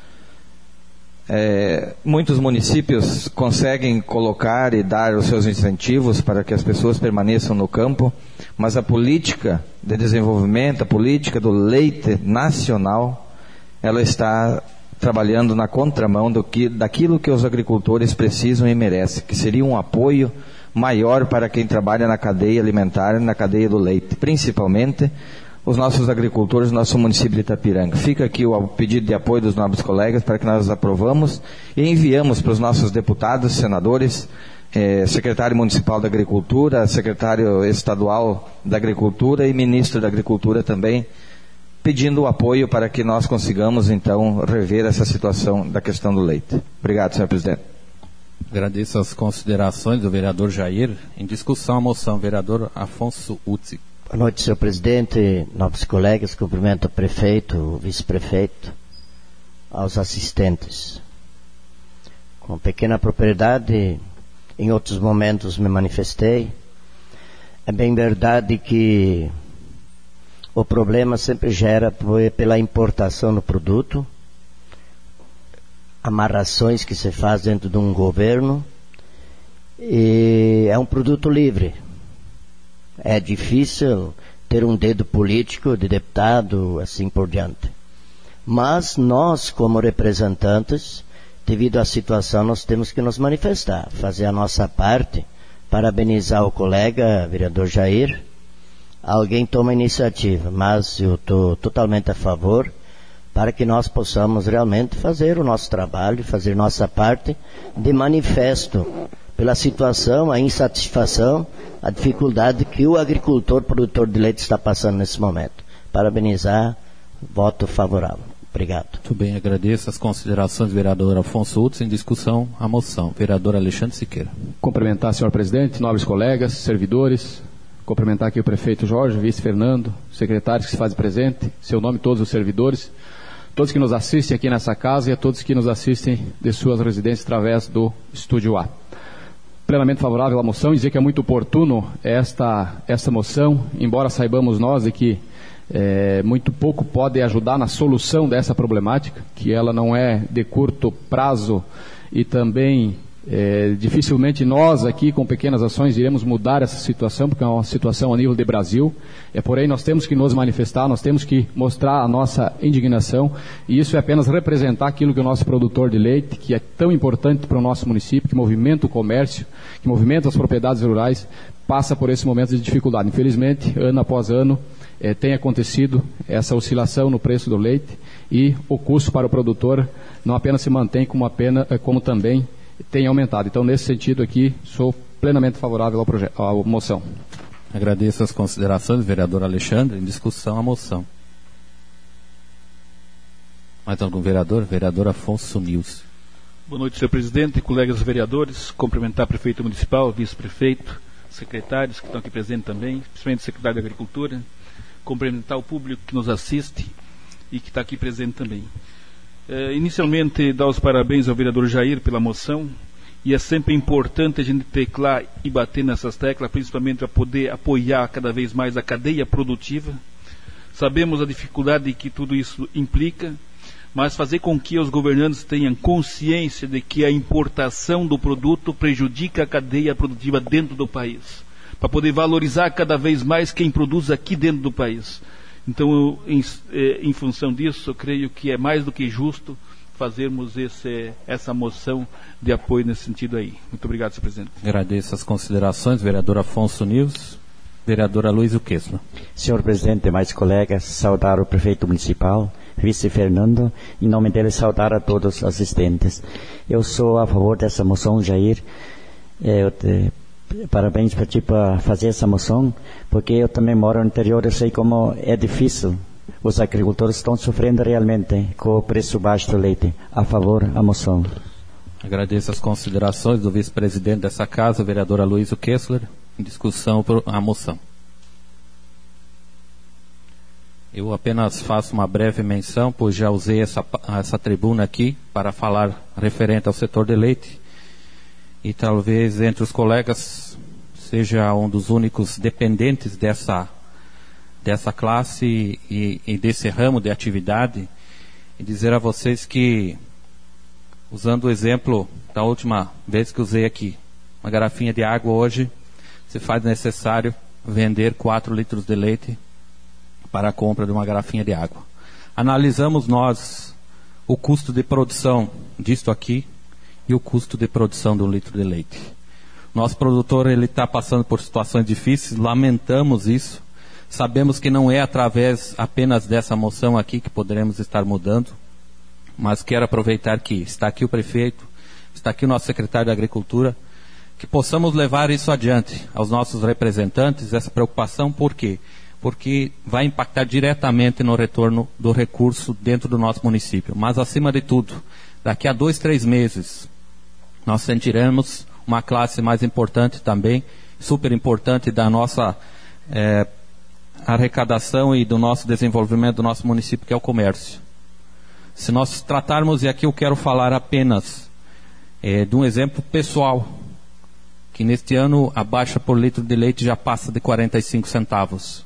É, muitos municípios conseguem colocar e dar os seus incentivos para que as pessoas permaneçam no campo, mas a política de desenvolvimento, a política do leite nacional, ela está trabalhando na contramão do que, daquilo que os agricultores precisam e merecem, que seria um apoio maior para quem trabalha na cadeia alimentar, na cadeia do leite, principalmente os nossos agricultores do nosso município de Itapiranga. Fica aqui o pedido de apoio dos nobres colegas para que nós aprovamos e enviamos para os nossos deputados, senadores, eh, secretário municipal da Agricultura, secretário estadual da Agricultura e ministro da Agricultura também, pedindo o apoio para que nós consigamos, então, rever essa situação da questão do leite. Obrigado, senhor presidente. Agradeço as considerações do vereador Jair. Em discussão, a moção, vereador Afonso Utzi. Boa noite, senhor presidente, nobres colegas, cumprimento o prefeito, o vice-prefeito, aos assistentes. Com pequena propriedade, em outros momentos me manifestei. É bem verdade que o problema sempre gera pela importação do produto, amarrações que se faz dentro de um governo, e é um produto livre. É difícil ter um dedo político de deputado, assim por diante. Mas nós, como representantes, devido à situação, nós temos que nos manifestar, fazer a nossa parte, parabenizar o colega, vereador Jair. Alguém toma iniciativa, mas eu estou totalmente a favor para que nós possamos realmente fazer o nosso trabalho, fazer nossa parte de manifesto pela situação, a insatisfação, a dificuldade que o agricultor, produtor de leite está passando nesse momento. Parabenizar, voto favorável. Obrigado. Muito bem, agradeço as considerações do vereador Afonso Utz. Em discussão, a moção. Vereador Alexandre Siqueira. Cumprimentar, senhor presidente, nobres colegas, servidores, cumprimentar aqui o prefeito Jorge, o vice Fernando, secretários que se fazem presente, seu nome todos os servidores, todos que nos assistem aqui nessa casa e a todos que nos assistem de suas residências através do Estúdio A. Plenamente favorável à moção, dizer que é muito oportuno esta, esta moção, embora saibamos nós de que é, muito pouco pode ajudar na solução dessa problemática, que ela não é de curto prazo e também é, dificilmente nós aqui com pequenas ações iremos mudar essa situação, porque é uma situação a nível de Brasil. É, porém nós temos que nos manifestar, nós temos que mostrar a nossa indignação, e isso é apenas representar aquilo que o nosso produtor de leite, que é tão importante para o nosso município, que movimenta o comércio, que movimenta as propriedades rurais, passa por esse momento de dificuldade. Infelizmente, ano após ano, é, tem acontecido essa oscilação no preço do leite, e o custo para o produtor não apenas se mantém, como, apenas, como também tem aumentado. Então, nesse sentido aqui, sou plenamente favorável ao projeto, à moção. Agradeço as considerações do vereador Alexandre. Em discussão, a moção. Mais algum vereador? Vereador Afonso Nils. Boa noite, senhor presidente, colegas vereadores. Cumprimentar o prefeito municipal, vice-prefeito, secretários que estão aqui presentes também, principalmente o secretário da Agricultura. Cumprimentar o público que nos assiste e que está aqui presente também. É, inicialmente, dar os parabéns ao vereador Jair pela moção, e é sempre importante a gente teclar e bater nessas teclas, principalmente para poder apoiar cada vez mais a cadeia produtiva. Sabemos a dificuldade que tudo isso implica, mas fazer com que os governantes tenham consciência de que a importação do produto prejudica a cadeia produtiva dentro do país, para poder valorizar cada vez mais quem produz aqui dentro do país. Então, eu, em, em função disso, eu creio que é mais do que justo fazermos esse, essa moção de apoio nesse sentido aí. Muito obrigado, senhor presidente. Agradeço as considerações, vereador Afonso Nils. Vereadora Luiz Uquesno. Senhor presidente, mais colegas, saudar o prefeito municipal, vice Fernando, em nome dele saudar a todos os assistentes. Eu sou a favor dessa moção, Jair. Eu te, parabéns para ti para fazer essa moção, porque eu também moro no interior, eu sei como é difícil. Os agricultores estão sofrendo realmente com o preço baixo do leite. A favor, a moção. Agradeço as considerações do vice-presidente dessa casa, o vereador Aloysio Kessler. Em discussão por a moção. Eu apenas faço uma breve menção, pois já usei essa, essa tribuna aqui para falar referente ao setor de leite. E talvez entre os colegas seja um dos únicos dependentes dessa, dessa classe e, e desse ramo de atividade. E dizer a vocês que, usando o exemplo da última vez que usei aqui, uma garrafinha de água hoje, se faz necessário vender quatro litros de leite para a compra de uma garrafinha de água. Analisamos nós o custo de produção disto aqui e o custo de produção de um litro de leite. Nosso produtor ele está passando por situações difíceis, lamentamos isso, sabemos que não é através apenas dessa moção aqui que poderemos estar mudando, mas quero aproveitar que está aqui o prefeito, está aqui o nosso secretário de Agricultura, que possamos levar isso adiante aos nossos representantes, essa preocupação, por quê? Porque vai impactar diretamente no retorno do recurso dentro do nosso município. Mas, acima de tudo, daqui a dois, três meses, nós sentiremos uma classe mais importante também, super importante da nossa é, arrecadação e do nosso desenvolvimento do nosso município, que é o comércio. Se nós tratarmos, e aqui eu quero falar apenas é, de um exemplo pessoal, que neste ano a baixa por litro de leite já passa de quarenta e cinco centavos.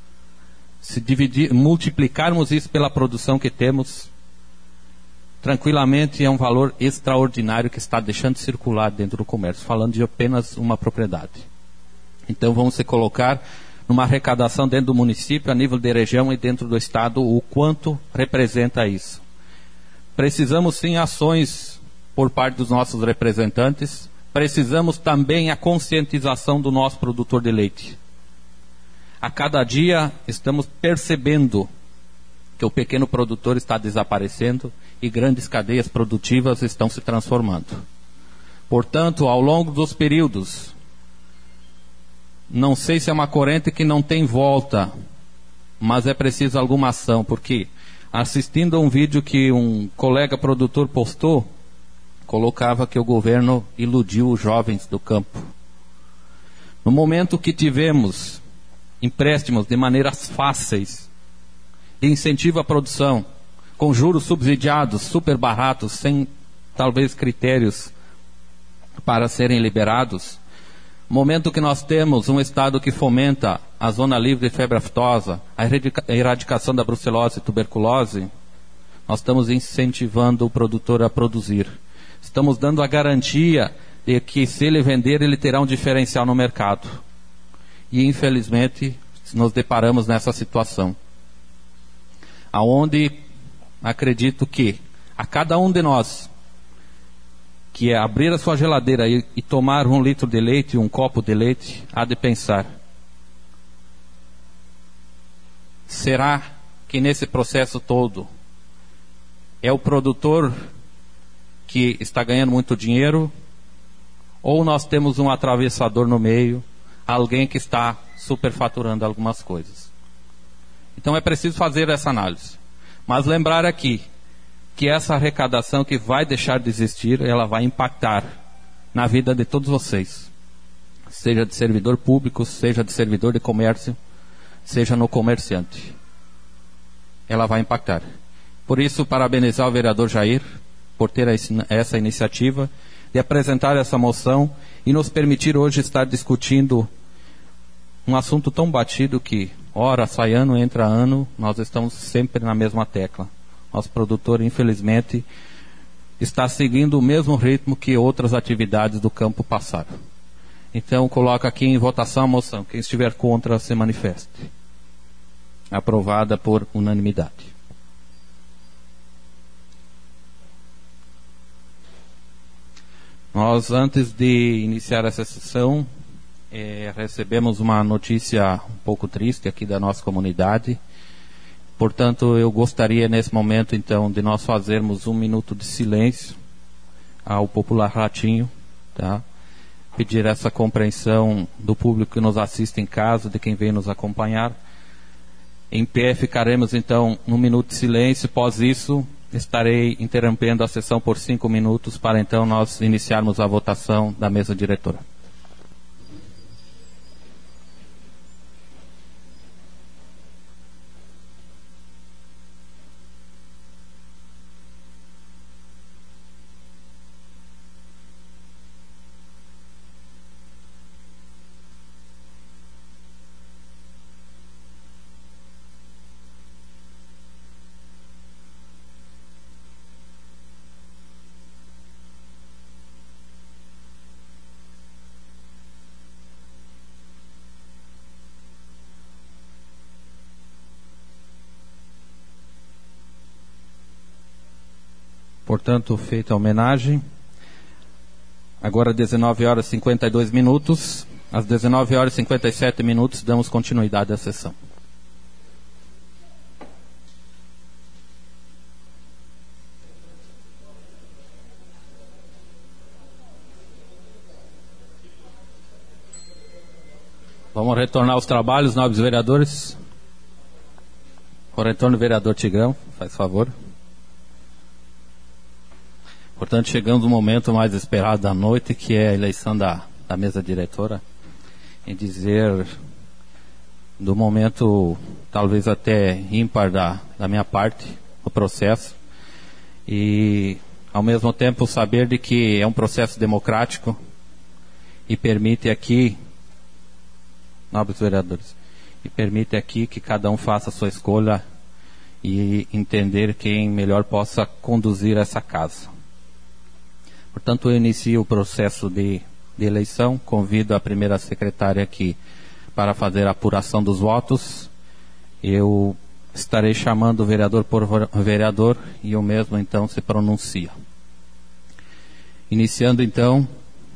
Se dividir, multiplicarmos isso pela produção que temos, tranquilamente é um valor extraordinário que está deixando de circular dentro do comércio, falando de apenas uma propriedade. Então vamos se colocar numa arrecadação dentro do município, a nível de região e dentro do estado, o quanto representa isso. Precisamos sim ações por parte dos nossos representantes. Precisamos também a conscientização do nosso produtor de leite. A cada dia estamos percebendo que o pequeno produtor está desaparecendo e grandes cadeias produtivas estão se transformando. Portanto, ao longo dos períodos, não sei se é uma corrente que não tem volta, mas é preciso alguma ação, porque assistindo a um vídeo que um colega produtor postou, colocava que o governo iludiu os jovens do campo. No momento que tivemos empréstimos de maneiras fáceis, de incentivo à produção, com juros subsidiados, super baratos, sem talvez critérios para serem liberados, no momento que nós temos um estado que fomenta a zona livre de febre aftosa, a erradicação da brucelose e tuberculose, nós estamos incentivando o produtor a produzir. Estamos dando a garantia de que, se ele vender, ele terá um diferencial no mercado. E, infelizmente, nos deparamos nessa situação, aonde acredito que a cada um de nós que é abrir a sua geladeira e, e tomar um litro de leite, um copo de leite, há de pensar: será que nesse processo todo é o produtor que está ganhando muito dinheiro, ou nós temos um atravessador no meio, alguém que está superfaturando algumas coisas? Então é preciso fazer essa análise, mas lembrar aqui que essa arrecadação que vai deixar de existir, ela vai impactar na vida de todos vocês, seja de servidor público, seja de servidor de comércio, seja no comerciante. Ela vai impactar. Por isso, parabenizar o vereador Jair por ter essa iniciativa de apresentar essa moção e nos permitir hoje estar discutindo um assunto tão batido que, ora sai ano, entra ano, nós estamos sempre na mesma tecla. Nosso produtor, infelizmente, está seguindo o mesmo ritmo que outras atividades do campo passaram. Então, coloco aqui em votação a moção. Quem estiver contra, se manifeste. Aprovada por unanimidade. Nós, antes de iniciar essa sessão, eh, recebemos uma notícia um pouco triste aqui da nossa comunidade. Portanto, eu gostaria nesse momento, então, de nós fazermos um minuto de silêncio ao popular Ratinho, tá? pedir essa compreensão do público que nos assiste em casa, de quem vem nos acompanhar. Em pé ficaremos então num minuto de silêncio. Após isso, estarei interrompendo a sessão por cinco minutos para então nós iniciarmos a votação da mesa diretora. Portanto, feita a homenagem, agora dezenove horas e cinquenta e dois minutos, às dezenove horas e cinquenta e sete minutos, damos continuidade à sessão. Vamos retornar aos trabalhos, nobres vereadores. O retorno do vereador Tigrão, faz favor. Portanto, chegamos no momento mais esperado da noite, que é a eleição da, da mesa diretora, em dizer do momento talvez até ímpar da, da minha parte, o processo, e ao mesmo tempo saber de que é um processo democrático e permite aqui, nobres vereadores, e permite aqui que cada um faça a sua escolha e entender quem melhor possa conduzir essa casa. Portanto, eu inicio o processo de, de eleição, convido a primeira secretária aqui para fazer a apuração dos votos. Eu estarei chamando o vereador por vereador e eu mesmo então se pronuncia. Iniciando então,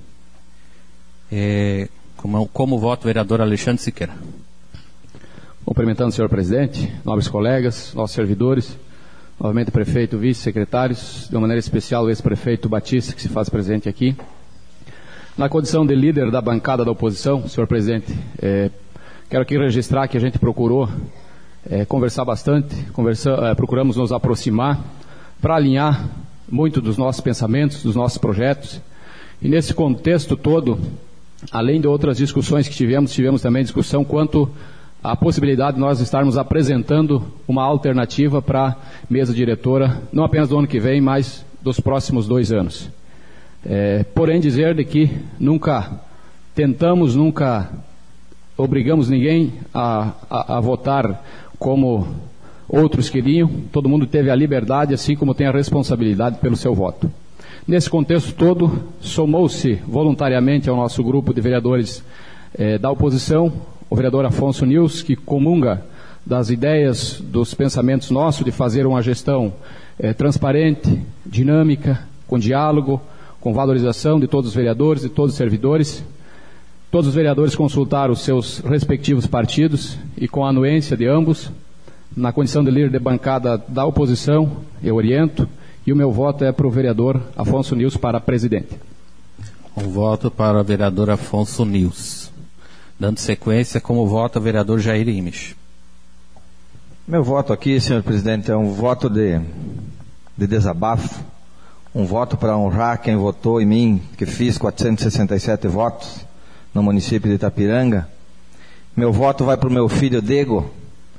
é, como, como voto o vereador Alexandre Siqueira. Cumprimentando o senhor presidente, nobres colegas, nossos servidores, novamente prefeito, vice-secretários, de uma maneira especial o ex-prefeito Batista, que se faz presente aqui. Na condição de líder da bancada da oposição, senhor presidente, é, quero aqui registrar que a gente procurou é, conversar bastante, conversa, é, procuramos nos aproximar para alinhar muito dos nossos pensamentos, dos nossos projetos. E nesse contexto todo, além de outras discussões que tivemos, tivemos também discussão quanto a possibilidade de nós estarmos apresentando uma alternativa para a mesa diretora, não apenas do ano que vem, mas dos próximos dois anos. É, porém, dizer de que nunca tentamos, nunca obrigamos ninguém a, a, a votar como outros queriam. Todo mundo teve a liberdade, assim como tem a responsabilidade pelo seu voto. Nesse contexto todo, somou-se voluntariamente ao nosso grupo de vereadores é, da oposição, o vereador Afonso Nils, que comunga das ideias, dos pensamentos nossos de fazer uma gestão eh, transparente, dinâmica, com diálogo, com valorização de todos os vereadores e todos os servidores. Todos os vereadores consultaram os seus respectivos partidos e com a anuência de ambos, na condição de líder de bancada da oposição, eu oriento, e o meu voto é para o vereador Afonso Nils para presidente. O voto para o vereador Afonso Nils. Dando sequência, como vota o vereador Jair Imes. Meu voto aqui, senhor presidente, é um voto de, de desabafo, um voto para honrar quem votou em mim, que fiz quatrocentos e sessenta e sete votos no município de Itapiranga. Meu voto vai para o meu filho Diego,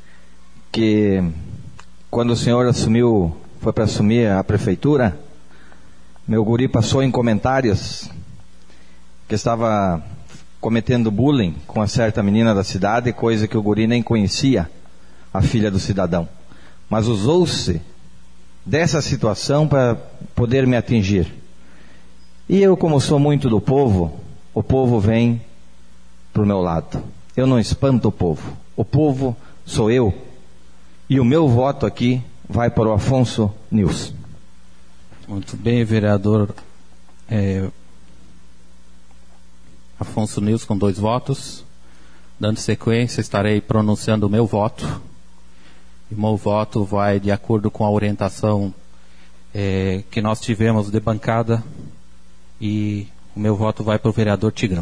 que quando o senhor assumiu, foi para assumir a prefeitura, meu guri passou em comentários que estava cometendo bullying com uma certa menina da cidade, coisa que o guri nem conhecia, a filha do cidadão. Mas usou-se dessa situação para poder me atingir. E eu, como sou muito do povo, o povo vem para o meu lado. Eu não espanto o povo. O povo sou eu. E o meu voto aqui vai para o Afonso Nils. Muito bem, vereador é, Afonso Nils com dois votos. Dando sequência, estarei pronunciando o meu voto. E o meu voto vai de acordo com a orientação é, que nós tivemos de bancada e O meu voto vai para o vereador Tigrão.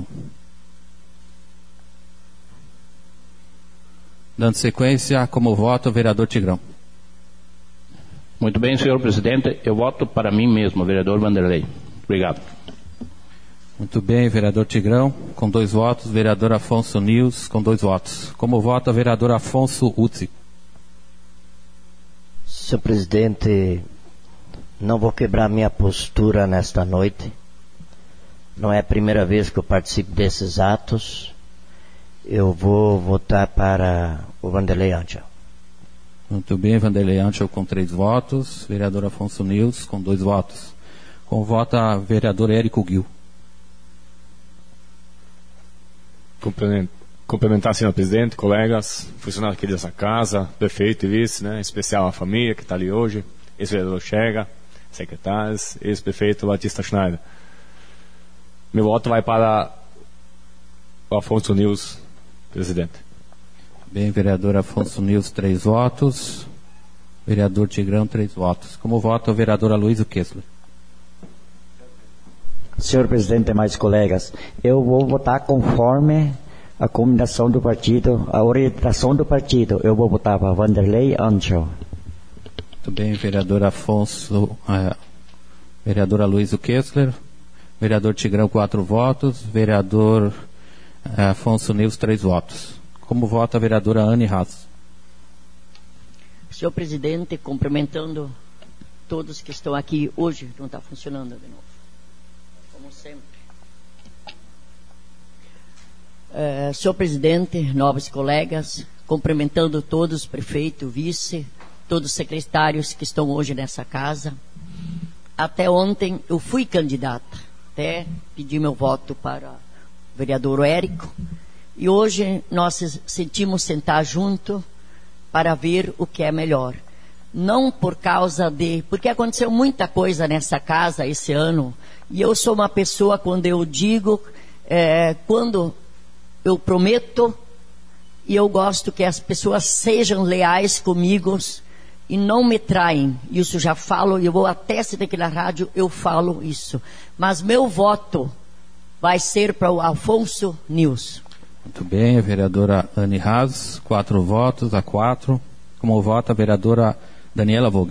Dando sequência, como voto, o vereador Tigrão. Muito bem, senhor presidente. Eu voto para mim mesmo, vereador Vanderlei. Obrigado. Muito bem, vereador Tigrão, com dois votos. Vereador Afonso Nils, com dois votos. Como vota, vereador Afonso Utzi. Senhor presidente, não vou quebrar minha postura nesta noite. Não é a primeira vez que eu participo desses atos. Eu vou votar para o Vanderlei Anchel. Muito bem, Vanderlei Anchel com três votos. Vereador Afonso Nils com dois votos. Com vota, vereador Érico Gil. Complementar, senhor presidente, colegas, funcionários aqui dessa casa, prefeito e vice, né, em especial a família que está ali hoje, ex-vereador Chega, secretários, ex-prefeito Batista Schneider. Meu voto vai para o Afonso Nils, presidente. Bem, vereador Afonso Nils, três votos. Vereador Tigrão, três votos. Como vota o vereador Aloysio Kessler? Senhor presidente e mais colegas, eu vou votar conforme a combinação do partido, a orientação do partido. Eu vou votar para Vanderlei Anchel. Muito bem, vereador Afonso, uh, vereador Aloysio Kessler, vereador Tigrão, quatro votos, vereador uh, Afonso Nils, três votos. Como vota a vereadora Anne Haas? Senhor presidente, cumprimentando todos que estão aqui hoje, não está funcionando de novo. Como sempre. Uh, senhor presidente, nobres colegas, cumprimentando todos, prefeito, vice, todos os secretários que estão hoje nessa casa. Até ontem eu fui candidata, até pedi meu voto para o vereador Érico, e hoje nós sentimos sentar junto para ver o que é melhor. Não por causa de... Porque aconteceu muita coisa nessa casa esse ano, e eu sou uma pessoa, quando eu digo, é, quando eu prometo, e eu gosto que as pessoas sejam leais comigo e não me traem. Isso já falo, e eu vou até se daqui na rádio, eu falo isso. Mas meu voto vai ser para o Afonso Nils. Muito bem, a vereadora Anne Haas, quatro votos a quatro. Como vota a vereadora Daniela Voga?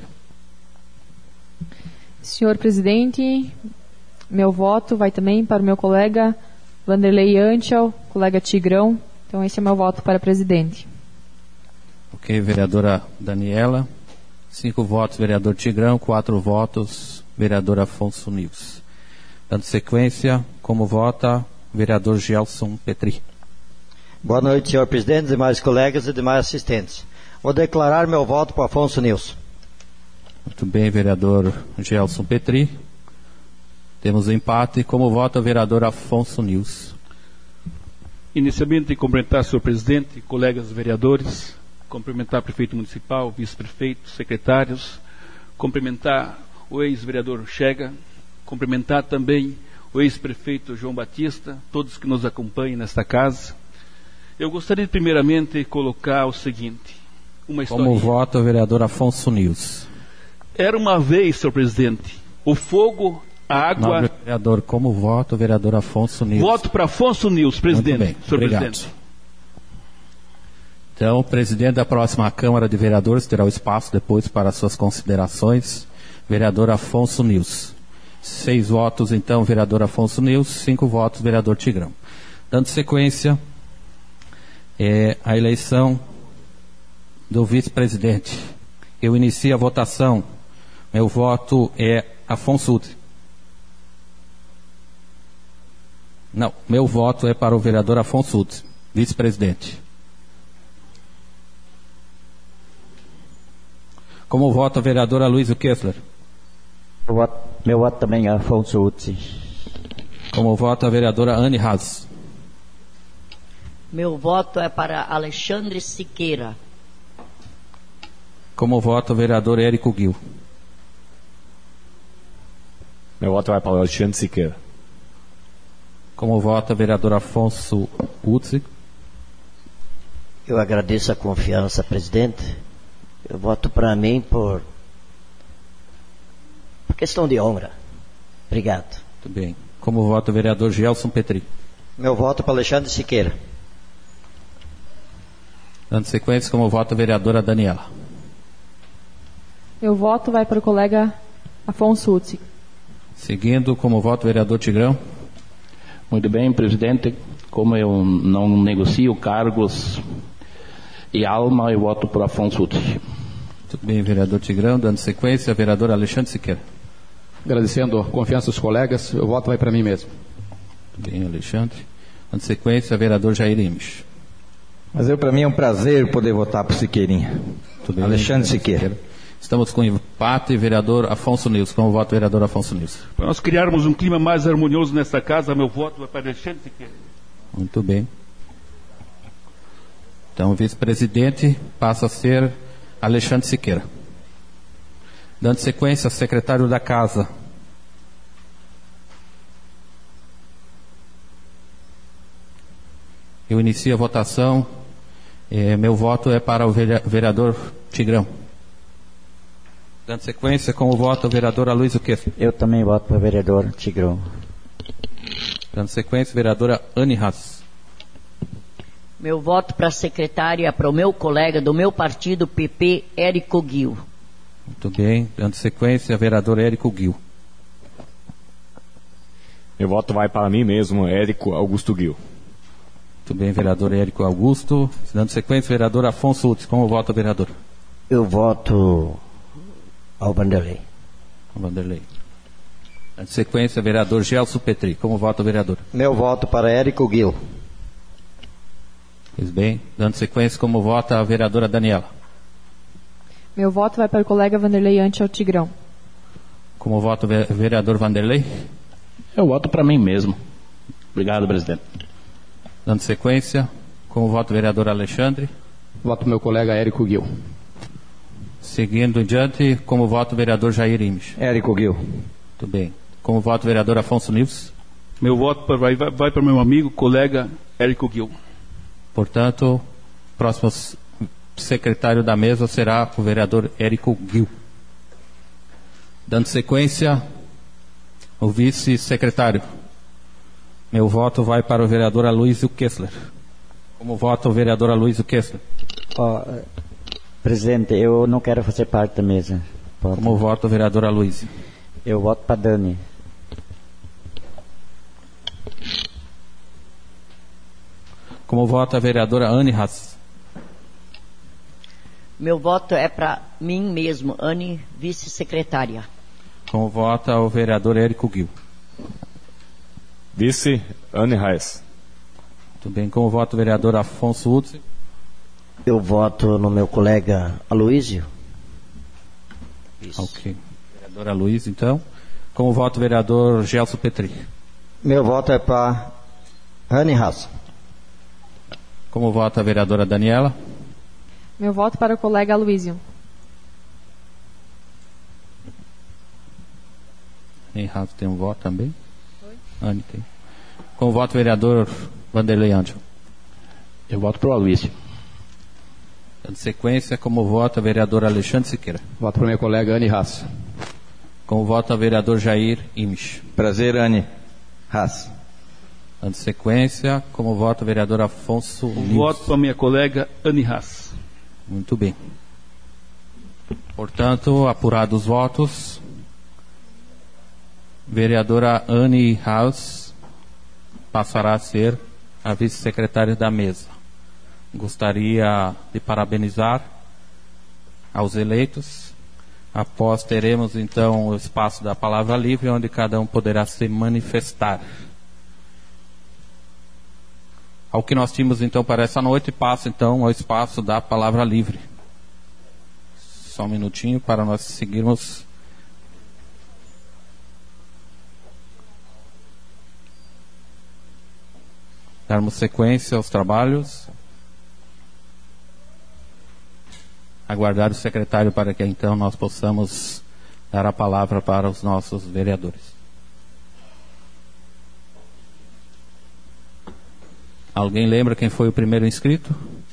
Senhor presidente, meu voto vai também para o meu colega Vanderlei Anchel, colega Tigrão. Então esse é meu voto para presidente. Ok, vereadora Daniela. Cinco votos, vereador Tigrão. Quatro votos, vereador Afonso Nils. Dando sequência, como vota vereador Gelson Petri? Boa noite, senhor presidente, demais colegas e demais assistentes. Vou declarar meu voto para Afonso Nils. Muito bem, vereador Gelson Petri. Temos um empate. Como vota o vereador Afonso Nils? Inicialmente, cumprimentar senhor presidente, colegas vereadores, cumprimentar prefeito municipal, vice-prefeito, secretários, cumprimentar o ex-vereador Chega, cumprimentar também o ex-prefeito João Batista, todos que nos acompanham nesta casa. Eu gostaria de primeiramente colocar o seguinte, uma história. Como vota o vereador Afonso Nils? Era uma vez, senhor presidente, o fogo, a água... Nobre vereador, como vota o vereador Afonso Nils? Voto para Afonso Nils, presidente. Muito bem, senhor obrigado. Presidente. Então, o presidente da próxima Câmara de Vereadores terá o espaço depois para suas considerações. Vereador Afonso Nils. Seis votos, então, vereador Afonso Nils. Cinco votos, vereador Tigrão. Dando sequência, é, a eleição do vice-presidente. Eu inicio a votação. Meu voto é Afonso Utzi. Não, meu voto é para o vereador Afonso Utzi, vice-presidente. Como vota a vereadora Aloysio Kessler? Meu voto, meu voto também é Afonso Utzi. Como vota a vereadora Anne Haas? Meu voto é para Alexandre Siqueira. Como vota o vereador Érico Gil? Meu voto vai para o Alexandre Siqueira. Como vota o vereador Afonso Utzi? Eu agradeço a confiança, presidente. Eu voto para mim por, por questão de honra. Obrigado. Muito bem. Como vota o vereador Gelson Petri. Meu voto para Alexandre Siqueira. Dando sequência, como vota a vereadora Daniela. Meu voto vai para o colega Afonso Utsi. Seguindo, como vota o vereador Tigrão. Muito bem, presidente. Como eu não negocio cargos e alma, eu voto por Afonso Utsi. Tudo bem, vereador Tigrão. Dando sequência, a vereadora Alexandre Siqueira. Agradecendo a confiança dos colegas, o voto vai para mim mesmo. Tudo bem, Alexandre. Dando sequência, a vereador Jair Imes. Mas eu, para mim é um prazer poder votar por Siqueirinha. Tudo bem, Alexandre Siqueira. Estamos com empate, vereador Afonso Nilson. Como vota o vereador Afonso Nilson? Para nós criarmos um clima mais harmonioso nesta casa, meu voto vai para Alexandre Siqueira. Muito bem. Então, o vice-presidente passa a ser Alexandre Siqueira. Dando sequência, secretário da Casa. Eu inicio a votação. É, meu voto é para o vereador Tigrão. Dando sequência, como vota o vereador Aloysio Kessler? Eu também voto para o vereador Tigrão. Dando sequência, vereadora Anne Haas. Meu voto para a secretária, para o meu colega do meu partido, P P, Érico Gil. Muito bem. Dando sequência, vereador Érico Gil. Meu voto vai para mim mesmo, Érico Augusto Gil. Muito bem, vereador Érico Augusto. Dando sequência, vereador Afonso Utsi. Como vota o vereador? Eu voto ao Vanderlei. Ao Vanderlei. Dando sequência, vereador Gelson Petri. Como vota o vereador? Meu voto para Érico Gil. Pois bem. Dando sequência, como vota a vereadora Daniela? Meu voto vai para o colega Vanderlei ante ao Tigrão. Como vota o vereador Vanderlei? Eu voto para mim mesmo. Obrigado, presidente. Dando sequência, como vota o vereador Alexandre? Voto para meu colega Érico Gil. Seguindo em diante, como vota o vereador Jair Imes? Érico Gil. Muito bem. Como vota o vereador Afonso Nilson? Meu voto vai, vai, vai para o meu amigo, colega Érico Gil. Portanto, próximo secretário da mesa será o vereador Érico Gil. Dando sequência, o vice-secretário. Meu voto vai para o vereador Aloysio Kessler. Como vota o vereador Aloysio Kessler? Oh, presidente, eu não quero fazer parte da mesa. Pode. Como vota o vereador Aloysio? Eu voto para Dani. Como vota a vereadora Anne Haas? Meu voto é para mim mesmo, Anne, vice-secretária. Como vota o vereador Érico Gil? Vice, Anne Haas. Muito bem. Como vota o vereador Afonso Utsi? Eu voto no meu colega Aloysio. Isso. Ok. Vereador Aloysio, então. Como vota o vereador Gelson Petri? Meu voto é para Anne Haas. Como vota a vereadora Daniela? Meu voto para o colega Aloysio. Em Haas tem um voto também? Oi. Anne tem. Como vota o vereador Vanderlei Ângelo? Eu voto para o Aloysio. Dando sequência, como vota a vereadora Alexandre Siqueira? Voto para minha colega Anne Haas. Como vota o vereador Jair Imes? Prazer, Anne Haas. Dando sequência, como vota o vereador Afonso Nilson? Voto para minha colega Anne Haas. Muito bem. Portanto, apurados os votos, vereadora Anne Haas passará a ser a vice-secretária da mesa. Gostaria de parabenizar aos eleitos. Após teremos então o espaço da palavra livre, onde cada um poderá se manifestar. Ao que nós tínhamos então para essa noite, passa então ao espaço da palavra livre. Só um minutinho para nós seguirmos. Darmos sequência aos trabalhos. Aguardar o secretário para que então nós possamos dar a palavra para os nossos vereadores. Alguém lembra quem foi o primeiro inscrito?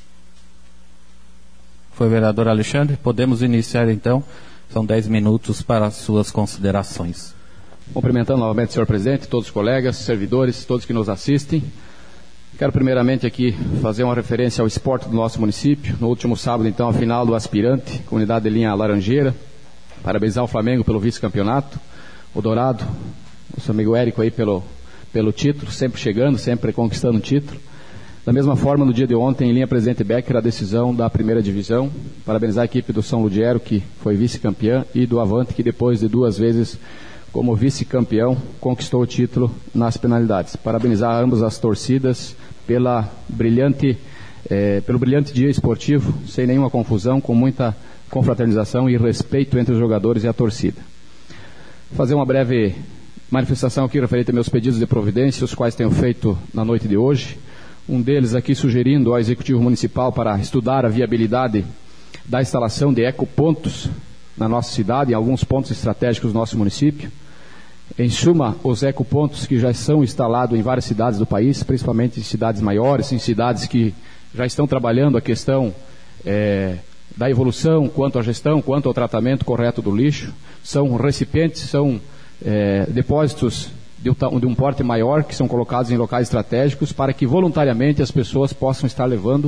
Foi o vereador Alexandre? Podemos iniciar então. São dez minutos para as suas considerações. Cumprimentando novamente o senhor presidente, todos os colegas, servidores, todos que nos assistem. Quero primeiramente aqui fazer uma referência ao esporte do nosso município. No último sábado, então, a final do aspirante, comunidade de linha Laranjeira. Parabenizar o Flamengo pelo vice-campeonato. O Dourado, o seu amigo Érico aí pelo, pelo título, sempre chegando, sempre conquistando o título. Da mesma forma, no dia de ontem, em linha Presidente Becker, a decisão da primeira divisão. Parabenizar a equipe do São Ludiero, que foi vice-campeã, e do Avante, que depois de duas vezes como vice-campeão, conquistou o título nas penalidades. Parabenizar ambas as torcidas pela brilhante, eh, pelo brilhante dia esportivo, sem nenhuma confusão, com muita confraternização e respeito entre os jogadores e a torcida. Fazer uma breve manifestação aqui referente a meus pedidos de providência, os quais tenho feito na noite de hoje. Um deles aqui sugerindo ao Executivo Municipal para estudar a viabilidade da instalação de ecopontos na nossa cidade, em alguns pontos estratégicos do nosso município. Em suma, os ecopontos que já são instalados em várias cidades do país, principalmente em cidades maiores, em cidades que já estão trabalhando a questão é, da evolução quanto à gestão, quanto ao tratamento correto do lixo, são recipientes, são é, depósitos de um, de um porte maior que são colocados em locais estratégicos para que voluntariamente as pessoas possam estar levando.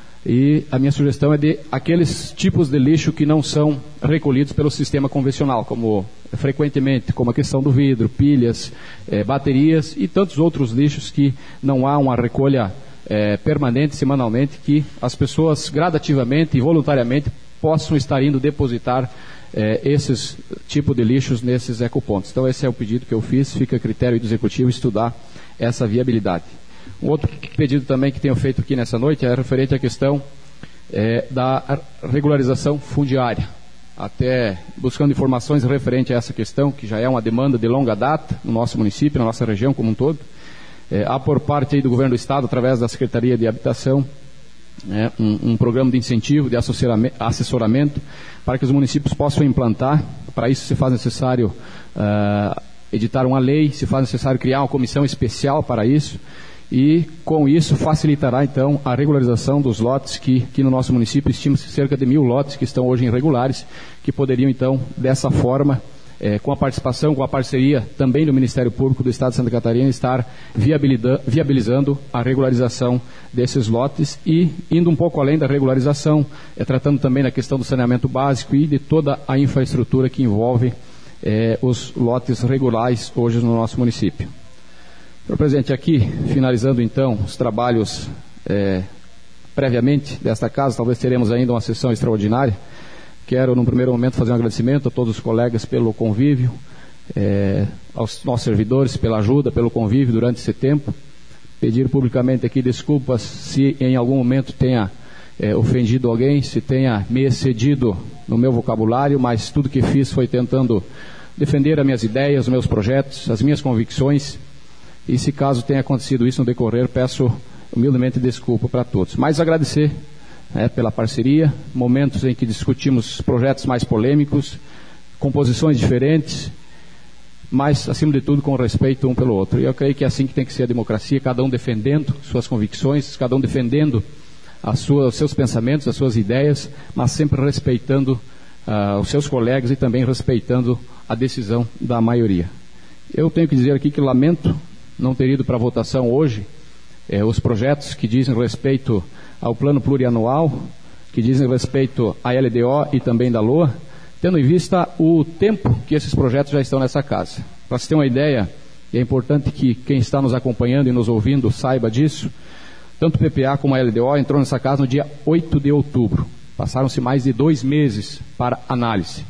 E a minha sugestão é de aqueles tipos de lixo que não são recolhidos pelo sistema convencional, como frequentemente, como a questão do vidro, pilhas, eh, baterias e tantos outros lixos que não há uma recolha eh, permanente, semanalmente, que as pessoas gradativamente e voluntariamente possam estar indo depositar eh, esses tipos de lixos nesses ecopontos. Então esse é o pedido que eu fiz, fica a critério do Executivo estudar essa viabilidade. Um outro pedido também que tenho feito aqui nessa noite é referente à questão é, da regularização fundiária. Até buscando informações referente a essa questão, que já é uma demanda de longa data no nosso município, na nossa região como um todo. É, há por parte aí do Governo do Estado, através da Secretaria de Habitação, é, um, um programa de incentivo, de assessoramento, para que os municípios possam implantar. Para isso se faz necessário uh, editar uma lei, se faz necessário criar uma comissão especial para isso. E com isso facilitará então a regularização dos lotes que, que no nosso município estima-se cerca de mil lotes que estão hoje irregulares, que poderiam então dessa forma, eh, com a participação, com a parceria também do Ministério Público do Estado de Santa Catarina, estar viabilizando a regularização desses lotes e indo um pouco além da regularização, eh, tratando também da questão do saneamento básico e de toda a infraestrutura que envolve eh, os lotes regulares hoje no nosso município. Senhor presidente, aqui, finalizando então os trabalhos é, previamente desta casa, talvez teremos ainda uma sessão extraordinária. Quero, num primeiro momento, fazer um agradecimento a todos os colegas pelo convívio, é, aos nossos servidores pela ajuda, pelo convívio durante esse tempo. Pedir publicamente aqui desculpas se em algum momento tenha é, ofendido alguém, se tenha me excedido no meu vocabulário, mas tudo que fiz foi tentando defender as minhas ideias, os meus projetos, as minhas convicções. E se caso tenha acontecido isso no decorrer, peço humildemente desculpa para todos. Mas agradecer né, pela parceria, momentos em que discutimos projetos mais polêmicos, composições diferentes, mas, acima de tudo, com respeito um pelo outro. E eu creio que é assim que tem que ser a democracia, cada um defendendo suas convicções, cada um defendendo as suas, os seus pensamentos, as suas ideias, mas sempre respeitando uh, os seus colegas e também respeitando a decisão da maioria. Eu tenho que dizer aqui que lamento não ter ido para votação hoje eh, os projetos que dizem respeito ao plano plurianual, que dizem respeito à L D O e também da L O A, tendo em vista o tempo que esses projetos já estão nessa casa. Para se ter uma ideia, e é importante que quem está nos acompanhando e nos ouvindo saiba disso, tanto o P P A como a L D O entrou nessa casa no dia oito de outubro. Passaram-se mais de dois meses para análise.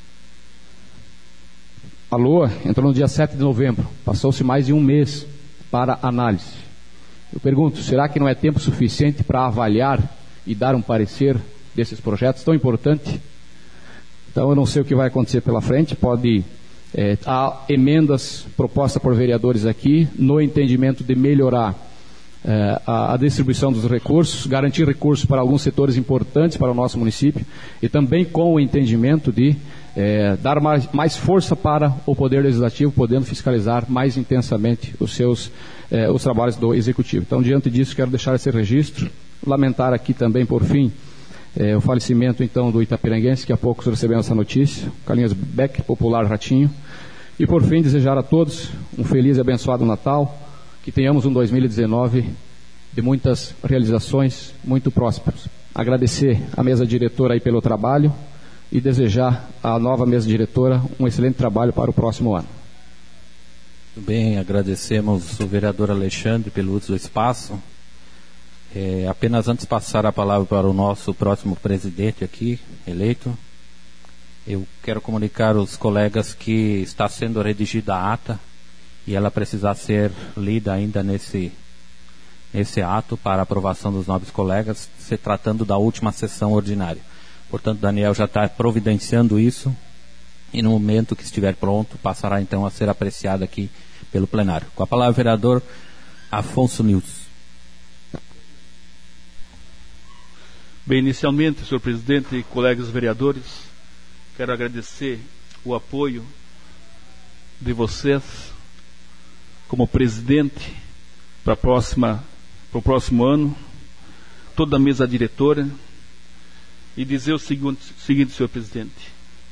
A L O A entrou no dia sete de novembro, passou-se mais de um mês para análise. Eu pergunto, será que não é tempo suficiente para avaliar e dar um parecer desses projetos tão importantes? Então eu não sei o que vai acontecer pela frente, pode é, há emendas propostas por vereadores aqui, no entendimento de melhorar é, a, a distribuição dos recursos, garantir recursos para alguns setores importantes para o nosso município e também com o entendimento de É, dar mais, mais força para o Poder Legislativo, podendo fiscalizar mais intensamente os seus é, os trabalhos do Executivo. Então, diante disso, quero deixar esse registro, lamentar aqui também, por fim, é, o falecimento, então, do itapiranguense, que há pouco recebemos essa notícia, Carlinhos Beck, popular Ratinho, E por fim, desejar a todos um feliz e abençoado Natal, que tenhamos um dois mil e dezenove de muitas realizações, muito prósperos. Agradecer à mesa diretora aí pelo trabalho e desejar à nova mesa diretora um excelente trabalho para o próximo ano. Muito bem, agradecemos o vereador Alexandre pelo uso do espaço. É, apenas antes de passar a palavra para o nosso próximo presidente aqui, eleito, eu quero comunicar aos colegas que está sendo redigida a ata e ela precisa ser lida ainda nesse, nesse ato para aprovação dos nobres colegas, se tratando da última sessão ordinária. Portanto, Daniel já está providenciando isso e no momento que estiver pronto, passará então a ser apreciado aqui pelo plenário. Com a palavra, vereador Afonso Nils. Bem, inicialmente, senhor presidente e colegas vereadores, quero agradecer o apoio de vocês como presidente para a próxima, para o próximo ano, toda a mesa diretora, e dizer o seguinte, seguinte, senhor presidente,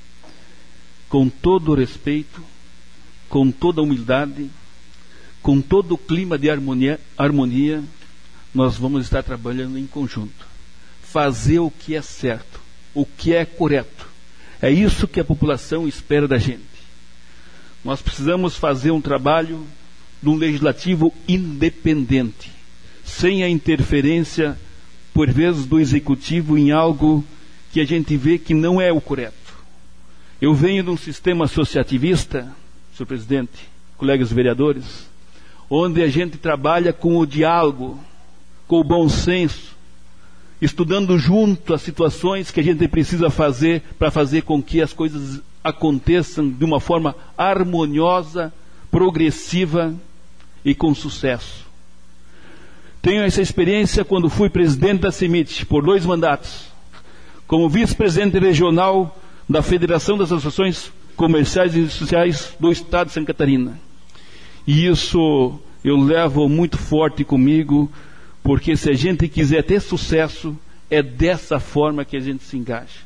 com todo o respeito, com toda a humildade, com todo o clima de harmonia, harmonia, nós vamos estar trabalhando em conjunto. Fazer o que é certo, o que é correto. É isso que a população espera da gente. Nós precisamos fazer um trabalho de um legislativo independente, sem a interferência, por vezes, do executivo em algo que a gente vê que não é o correto. Eu venho de um sistema associativista, senhor presidente, colegas vereadores, onde a gente trabalha com o diálogo, com o bom senso, estudando junto as situações que a gente precisa fazer para fazer com que as coisas aconteçam de uma forma harmoniosa, progressiva e com sucesso. Tenho essa experiência quando fui presidente da CEMIT por dois mandatos, como vice-presidente regional da Federação das Associações Comerciais e Sociais do Estado de Santa Catarina. E isso eu levo muito forte comigo, porque se a gente quiser ter sucesso, é dessa forma que a gente se engaja.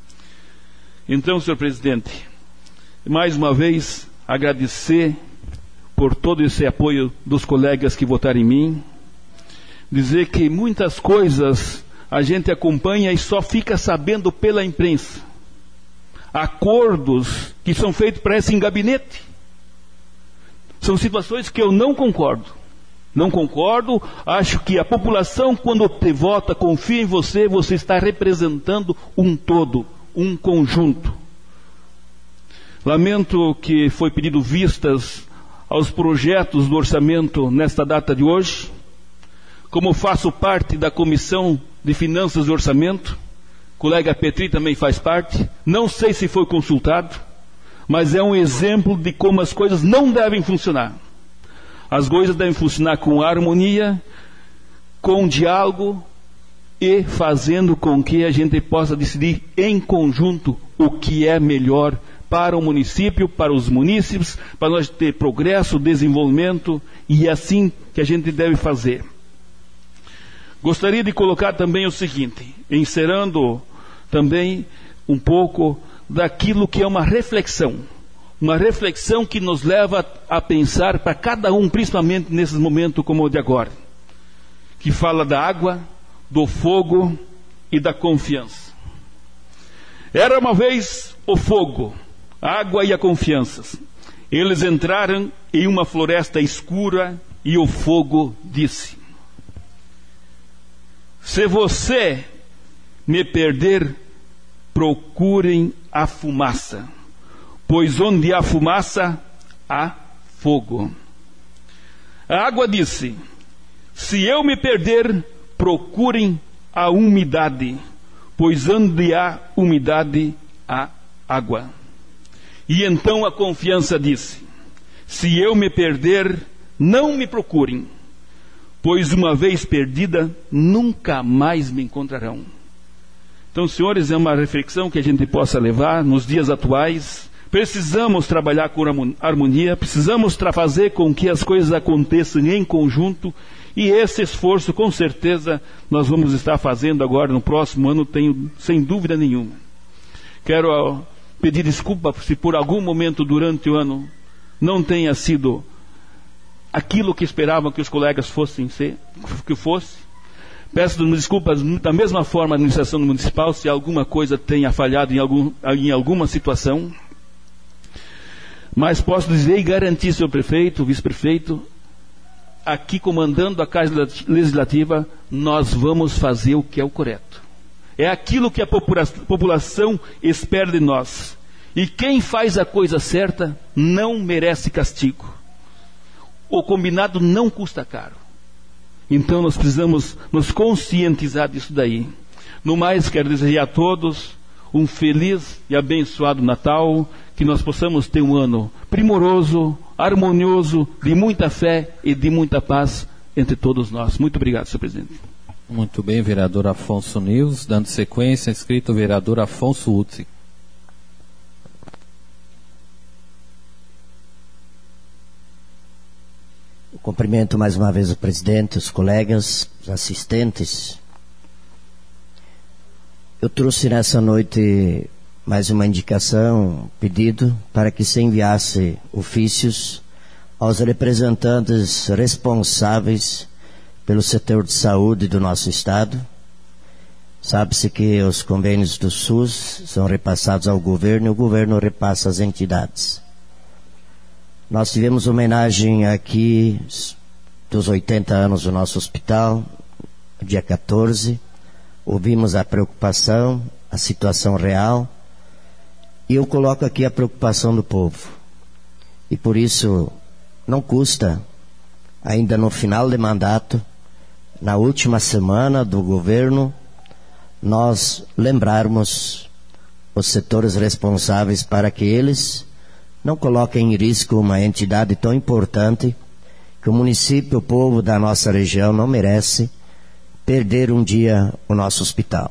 Então, senhor presidente, mais uma vez, agradecer por todo esse apoio dos colegas que votaram em mim, dizer que muitas coisas a gente acompanha e só fica sabendo pela imprensa. Acordos que são feitos, parece, em gabinete. São situações que eu não concordo. Não concordo, acho que a população, quando te vota, confia em você, você está representando um todo, um conjunto. Lamento que foi pedido vistas aos projetos do orçamento nesta data de hoje. Como faço parte da Comissão de Finanças e Orçamento, o colega Petri também faz parte, não sei se foi consultado, mas é um exemplo de como as coisas não devem funcionar. As coisas devem funcionar com harmonia, com diálogo e fazendo com que a gente possa decidir em conjunto o que é melhor para o município, para os munícipes, para nós ter progresso, desenvolvimento, e é assim que a gente deve fazer. Gostaria de colocar também o seguinte, encerrando também um pouco daquilo que é uma reflexão. Uma reflexão que nos leva a pensar para cada um, principalmente nesses momentos como o de agora, que fala da água, do fogo e da confiança. Era uma vez o fogo, a água e a confiança. Eles entraram em uma floresta escura e o fogo disse: se você me perder, procurem a fumaça, pois onde há fumaça, há fogo. A água disse: se eu me perder, procurem a umidade, pois onde há umidade, há água. E então a confiança disse: se eu me perder, não me procurem, pois uma vez perdida, nunca mais me encontrarão. Então, senhores, é uma reflexão que a gente possa levar nos dias atuais. Precisamos trabalhar com harmonia, precisamos fazer com que as coisas aconteçam em conjunto, e esse esforço, com certeza, nós vamos estar fazendo agora no próximo ano, tenho, sem dúvida nenhuma. Quero pedir desculpa se por algum momento durante o ano não tenha sido aquilo que esperavam que os colegas fossem ser, que fosse. Peço desculpas da mesma forma à administração municipal se alguma coisa tenha falhado em, algum, em alguma situação. Mas posso dizer e garantir, senhor prefeito, vice-prefeito, aqui comandando a Casa Legislativa, nós vamos fazer o que é o correto. É aquilo que a popula- população espera de nós. E quem faz a coisa certa não merece castigo. O combinado não custa caro. Então nós precisamos nos conscientizar disso daí. No mais, quero desejar a todos um feliz e abençoado Natal, que nós possamos ter um ano primoroso, harmonioso, de muita fé e de muita paz entre todos nós. Muito obrigado, senhor presidente. Muito bem, vereador Afonso Nils. Dando sequência, inscrito o vereador Afonso Utzi. Cumprimento mais uma vez o presidente, os colegas, os assistentes. Eu trouxe nessa noite mais uma indicação, pedido, para que se enviasse ofícios aos representantes responsáveis pelo setor de saúde do nosso estado. Sabe-se que os convênios do SUS são repassados ao governo e o governo repassa às entidades. Nós tivemos homenagem aqui dos oitenta anos do nosso hospital, dia quatorze. Ouvimos a preocupação, a situação real. E eu coloco aqui a preocupação do povo. E por isso, não custa, ainda no final de mandato, na última semana do governo, nós lembrarmos os setores responsáveis para que eles não coloquem em risco uma entidade tão importante que o município, o povo da nossa região não merece perder um dia o nosso hospital.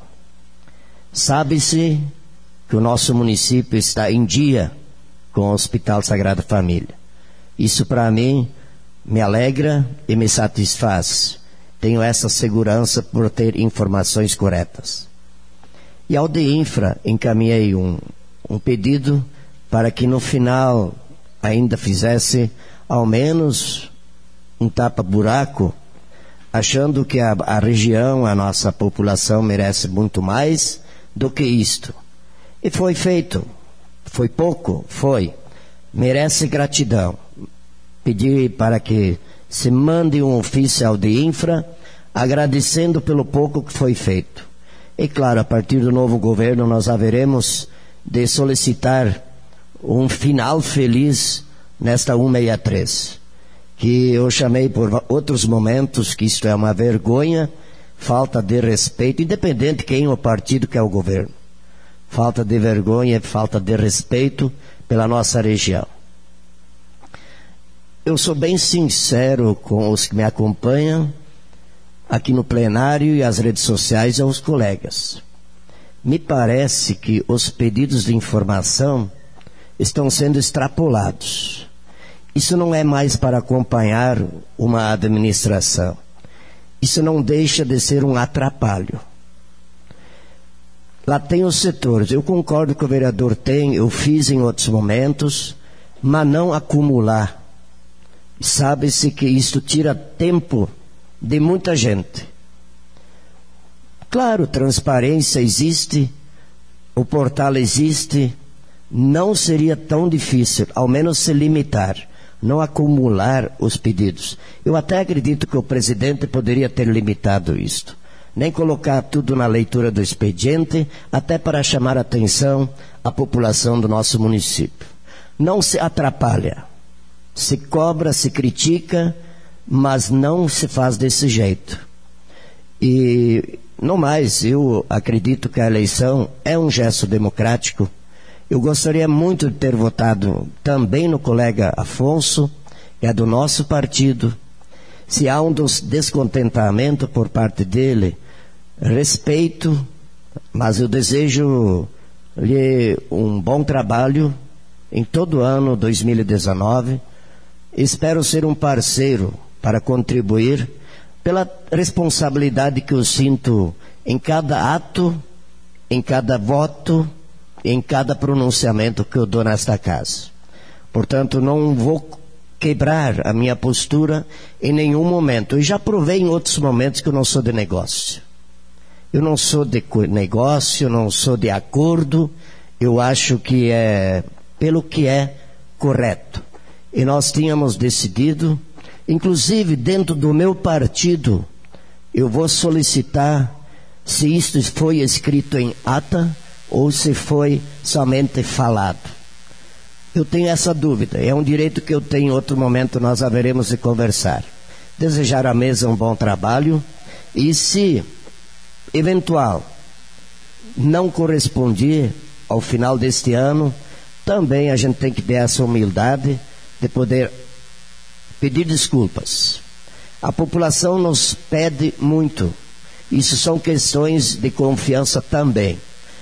Sabe-se que o nosso município está em dia com o Hospital Sagrada Família. Isso para mim me alegra e me satisfaz. Tenho essa segurança por ter informações corretas. E ao DEINFRA encaminhei um, um pedido para que no final ainda fizesse ao menos um tapa-buraco, achando que a, a região, a nossa população merece muito mais do que isto. E foi feito. Foi pouco? Foi. Merece gratidão. Pedi para que se mande um ofício ao DEINFRA agradecendo pelo pouco que foi feito. E claro, a partir do novo governo nós haveremos de solicitar um final feliz nesta cento e sessenta e três, que eu chamei por outros momentos que isto é uma vergonha, falta de respeito, independente de quem o partido que é o governo. Falta de vergonha, falta de respeito pela nossa região. Eu sou bem sincero com os que me acompanham aqui no plenário e as redes sociais e aos colegas. Me parece que os pedidos de informação estão sendo extrapolados. Isso não é mais para acompanhar uma administração. Isso não deixa de ser um atrapalho. Lá tem os setores. Eu concordo que o vereador tem, eu fiz em outros momentos, mas não acumular. Sabe-se que isso tira tempo de muita gente. Claro, transparência existe, o portal existe. Não seria tão difícil, ao menos se limitar, não acumular os pedidos. Eu até acredito que o presidente poderia ter limitado isto. Nem colocar tudo na leitura do expediente, até para chamar a atenção à população do nosso município. Não se atrapalha. Se cobra, se critica, mas não se faz desse jeito. E, no mais, eu acredito que a eleição é um gesto democrático. Eu gostaria muito de ter votado também no colega Afonso, que é do nosso partido. Se há um descontentamento por parte dele, respeito, mas eu desejo-lhe um bom trabalho em todo o ano dois mil e dezenove. Espero ser um parceiro para contribuir pela responsabilidade que eu sinto em cada ato, em cada voto, em cada pronunciamento que eu dou nesta casa. Portanto, não vou quebrar a minha postura em nenhum momento. Eu já provei em outros momentos que eu não sou de negócio. Eu não sou de negócio, eu não sou de acordo. Eu acho que é pelo que é correto. E nós tínhamos decidido, inclusive dentro do meu partido, eu vou solicitar se isto foi escrito em ata ou se foi somente falado. Eu tenho essa dúvida, é um direito que eu tenho. Em outro momento nós haveremos de conversar. Desejar à mesa um bom trabalho e, se eventual não corresponder ao final deste ano, também a gente tem que ter essa humildade de poder pedir desculpas. A população nos pede muito. Isso são questões de confiança também.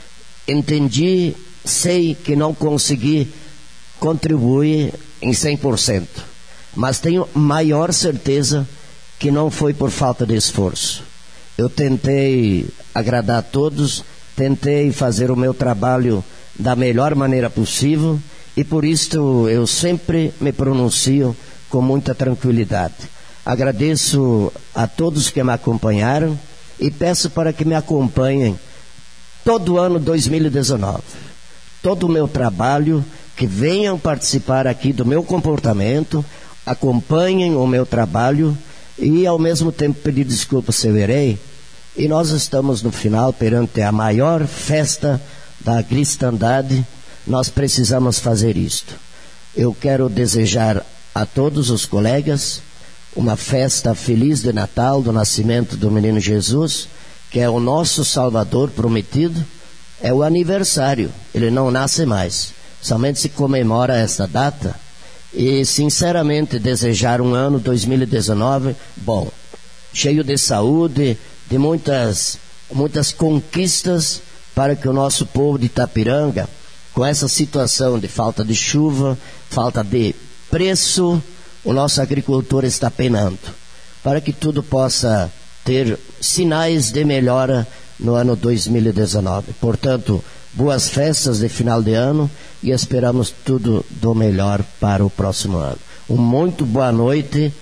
Entendi, sei que não consegui contribuir em cem por cento, mas tenho maior certeza que não foi por falta de esforço. Eu tentei agradar a todos, tentei fazer o meu trabalho da melhor maneira possível e por isso eu sempre me pronuncio com muita tranquilidade. Agradeço a todos que me acompanharam e peço para que me acompanhem todo o ano dois mil e dezenove. Todo o meu trabalho, que venham participar aqui do meu comportamento, acompanhem o meu trabalho e ao mesmo tempo pedir desculpas se eu errei. E nós estamos no final perante a maior festa da cristandade, nós precisamos fazer isto. Eu quero desejar a todos os colegas uma festa feliz de Natal, do nascimento do menino Jesus, que é o nosso Salvador prometido. É o aniversário, ele não nasce mais, somente se comemora esta data. E sinceramente desejar um ano dois mil e dezenove bom, cheio de saúde, de muitas, muitas conquistas, para que o nosso povo de Itapiranga, com essa situação de falta de chuva, falta de preço, o nosso agricultor está penando, para que tudo possa ter sinais de melhora no ano dois mil e dezenove. Portanto, boas festas de final de ano e esperamos tudo do melhor para o próximo ano. Um muito boa noite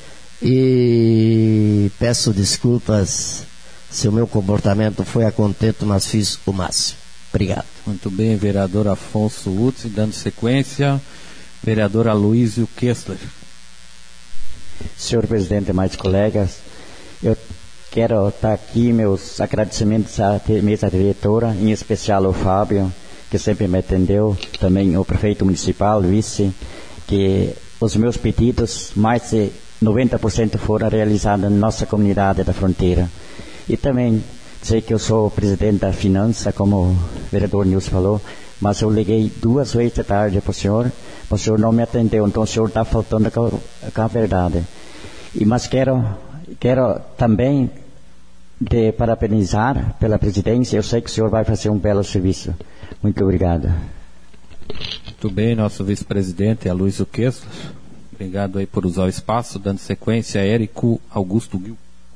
e peço desculpas se o meu comportamento foi a contento, mas fiz o máximo. Obrigado. Muito bem, vereador Afonso Utz, dando sequência, vereador Aloysio Kessler. Senhor presidente, mais colegas, eu quero estar aqui, meus agradecimentos à mesa diretora, em especial ao Fábio, que sempre me atendeu, também ao prefeito municipal, vice, que os meus pedidos, mais de noventa por cento foram realizados na nossa comunidade da fronteira. E também sei que eu sou o presidente da Finança, como o vereador Nilson falou, mas eu liguei duas vezes de tarde para o senhor, o senhor não me atendeu, então o senhor está faltando com, com a verdade. E, mas quero, quero também de parabenizar pela presidência, eu sei que o senhor vai fazer um belo serviço. Muito obrigado. Muito bem, nosso vice-presidente Aloysio Kessler. Obrigado aí por usar o espaço, dando sequência a Érico Augusto Gil.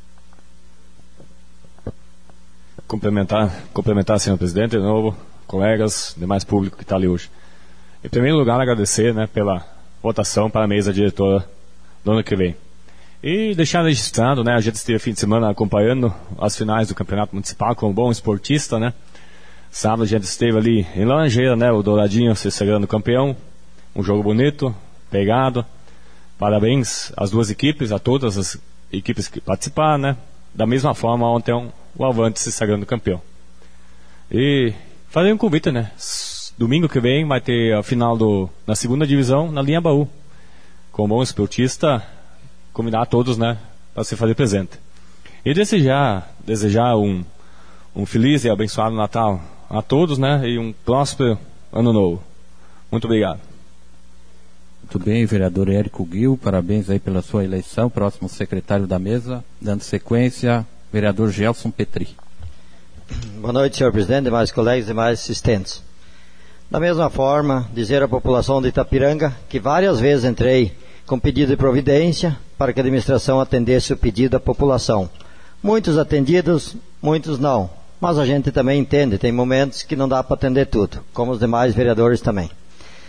Complementar, complementar, senhor presidente, de novo, colegas, demais público que está ali hoje. Em primeiro lugar, agradecer, né, pela votação para a mesa diretora do ano que vem. E deixar registrado, né, a gente esteve fim de semana acompanhando as finais do Campeonato Municipal como bom esportista, né. Sábado a gente esteve ali em Laranjeira, né, o Douradinho se sagrando campeão, um jogo bonito, pegado. Parabéns às duas equipes, a todas as equipes que participaram, né. Da mesma forma, ontem o Avante se sagrando campeão. E fazer um convite, né, domingo que vem vai ter a final do, na segunda divisão na linha Baú. Como bom esportista, convidar a todos, né, para se fazer presente. E desejar, desejar um, um feliz e abençoado Natal a todos, né, e um próspero ano novo. Muito obrigado. Muito bem, vereador Érico Gil, parabéns aí pela sua eleição, próximo secretário da mesa. Dando sequência, vereador Gelson Petri. Boa noite, senhor presidente, demais colegas e demais assistentes. Da mesma forma, dizer à população de Itapiranga que várias vezes entrei com pedido de providência para que a administração atendesse o pedido da população. Muitos atendidos, muitos não. Mas a gente também entende, tem momentos que não dá para atender tudo, como os demais vereadores também.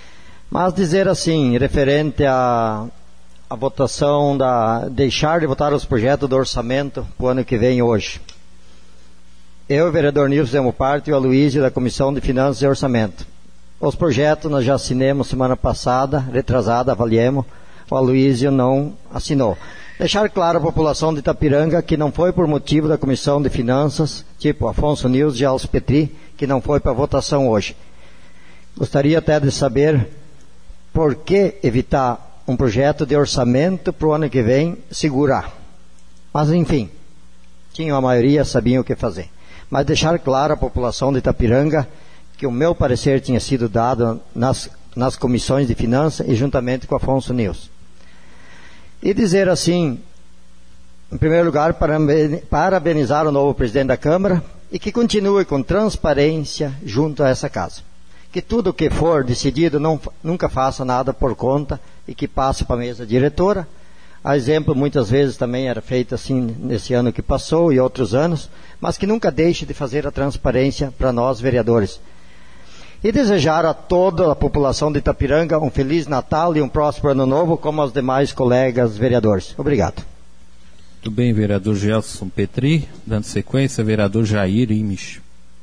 Mas dizer assim, referente a a votação da deixar de votar os projetos do orçamento para o ano que vem hoje. Eu e o vereador Nilson fizemos parte e o Aloysio da Comissão de Finanças e Orçamento. Os projetos nós já assinamos semana passada, retrasada, avaliemos, o Aloysio não assinou. Deixar claro à população de Itapiranga que não foi por motivo da Comissão de Finanças, tipo Afonso Nilson e Alves Petri, que não foi para votação hoje. Gostaria até de saber por que evitar um projeto de orçamento para o ano que vem segurar. Mas, enfim, tinham a maioria, sabiam o que fazer. Mas deixar claro à população de Itapiranga que o meu parecer tinha sido dado nas, nas comissões de finanças e juntamente com Afonso Nilson. E dizer assim, em primeiro lugar, parabenizar o novo presidente da Câmara e que continue com transparência junto a essa casa. Que tudo o que for decidido não, nunca faça nada por conta e que passe para a mesa diretora. A exemplo, muitas vezes também era feito assim nesse ano que passou e outros anos, mas que nunca deixe de fazer a transparência para nós, vereadores. E desejar a toda a população de Itapiranga um Feliz Natal e um próspero Ano Novo, como aos demais colegas vereadores. Obrigado. Muito bem, vereador Gelson Petri. Dando sequência, vereador Jair Imes.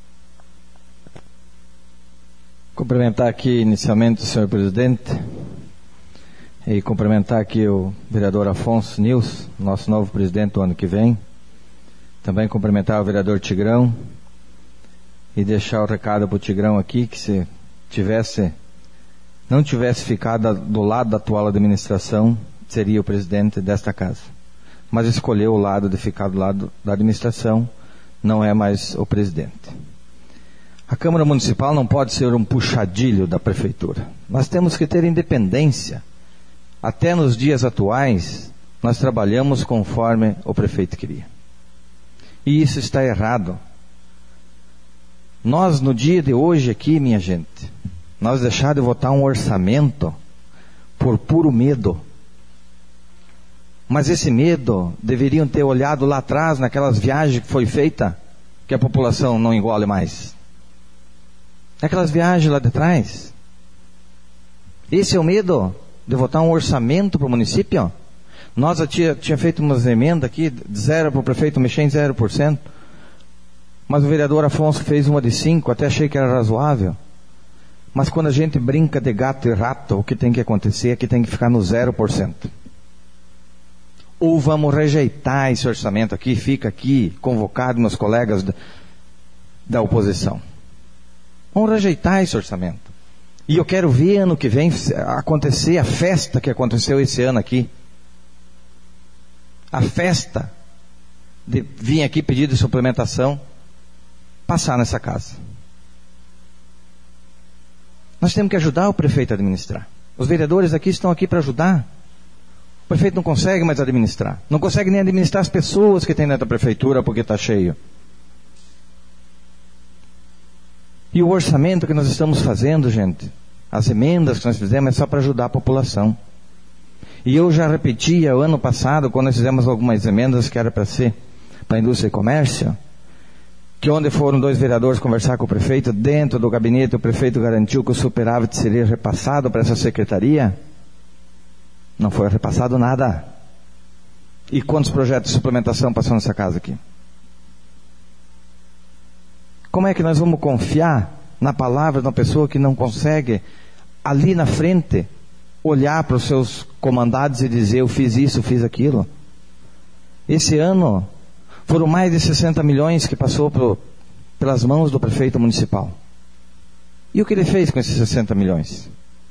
Cumprimentar aqui inicialmente o senhor presidente e cumprimentar aqui o vereador Afonso Nilson, nosso novo presidente do ano que vem. Também cumprimentar o vereador Tigrão e deixar o recado para o Tigrão aqui que se tivesse, não tivesse ficado do lado da atual administração, seria o presidente desta casa. Mas escolheu o lado de ficar do lado da administração, não é mais o presidente. A Câmara Municipal não pode ser um puxadilho da Prefeitura. Nós temos que ter independência. Até nos dias atuais, nós trabalhamos conforme o prefeito queria. E isso está errado. Nós, no dia de hoje aqui, minha gente, nós deixar de votar um orçamento por puro medo. Mas esse medo deveriam ter olhado lá atrás, naquelas viagens que foi feita, que a população não engole mais. Aquelas viagens lá de trás. Esse é o medo de votar um orçamento para o município? Nós já tinha, tinha feito umas emendas aqui, de zero para o prefeito mexer em zero por cento. Mas o vereador Afonso fez uma de cinco, até achei que era razoável. Mas quando a gente brinca de gato e rato, o que tem que acontecer é que tem que ficar no zero por cento. Ou vamos rejeitar esse orçamento aqui, fica aqui, convocado meus colegas da, da oposição. Vamos rejeitar esse orçamento. E eu quero ver ano que vem acontecer a festa que aconteceu esse ano aqui. A festa de vir aqui pedir de suplementação, passar nessa casa. Nós temos que ajudar o prefeito a administrar. Os vereadores aqui estão aqui para ajudar. O prefeito não consegue mais administrar. Não consegue nem administrar as pessoas que tem dentro da prefeitura porque está cheio. E o orçamento que nós estamos fazendo, gente, as emendas que nós fizemos é só para ajudar a população. E eu já repetia o ano passado, quando nós fizemos algumas emendas que era para ser para a indústria e comércio, que onde foram dois vereadores conversar com o prefeito, dentro do gabinete o prefeito garantiu que o superávit seria repassado para essa secretaria. Não foi repassado nada. E quantos projetos de suplementação passaram nessa casa aqui? Como é que nós vamos confiar na palavra de uma pessoa que não consegue, ali na frente, olhar para os seus comandados e dizer, eu fiz isso, fiz aquilo? Esse ano, foram mais de sessenta milhões que passou pro, pelas mãos do prefeito municipal. E o que ele fez com esses sessenta milhões?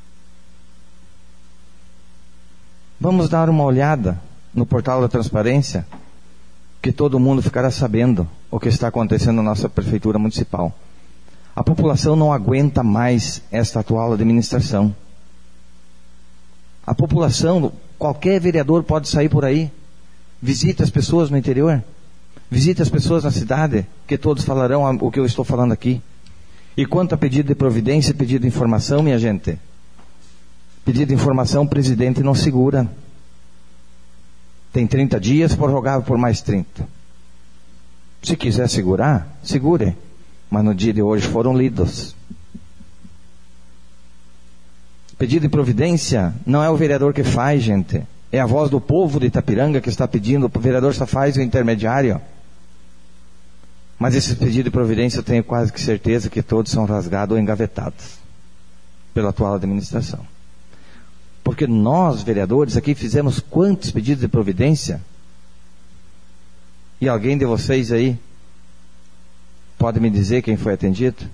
Vamos dar uma olhada no portal da transparência, que todo mundo ficará sabendo o que está acontecendo na nossa prefeitura municipal. A população não aguenta mais esta atual administração. A população, qualquer vereador pode sair por aí, visita as pessoas no interior, visita as pessoas na cidade, que todos falarão o que eu estou falando aqui. E quanto a pedido de providência e pedido de informação, minha gente, pedido de informação o presidente não segura. Tem trinta dias, prorrogável por mais trinta. Se quiser segurar, segure. Mas no dia de hoje foram lidos. Pedido de providência não é o vereador que faz, gente. É a voz do povo de Itapiranga que está pedindo. O vereador só faz o intermediário. Mas esses pedidos de providência eu tenho quase que certeza que todos são rasgados ou engavetados pela atual administração. Porque nós, vereadores, aqui fizemos quantos pedidos de providência? E alguém de vocês aí pode me dizer quem foi atendido?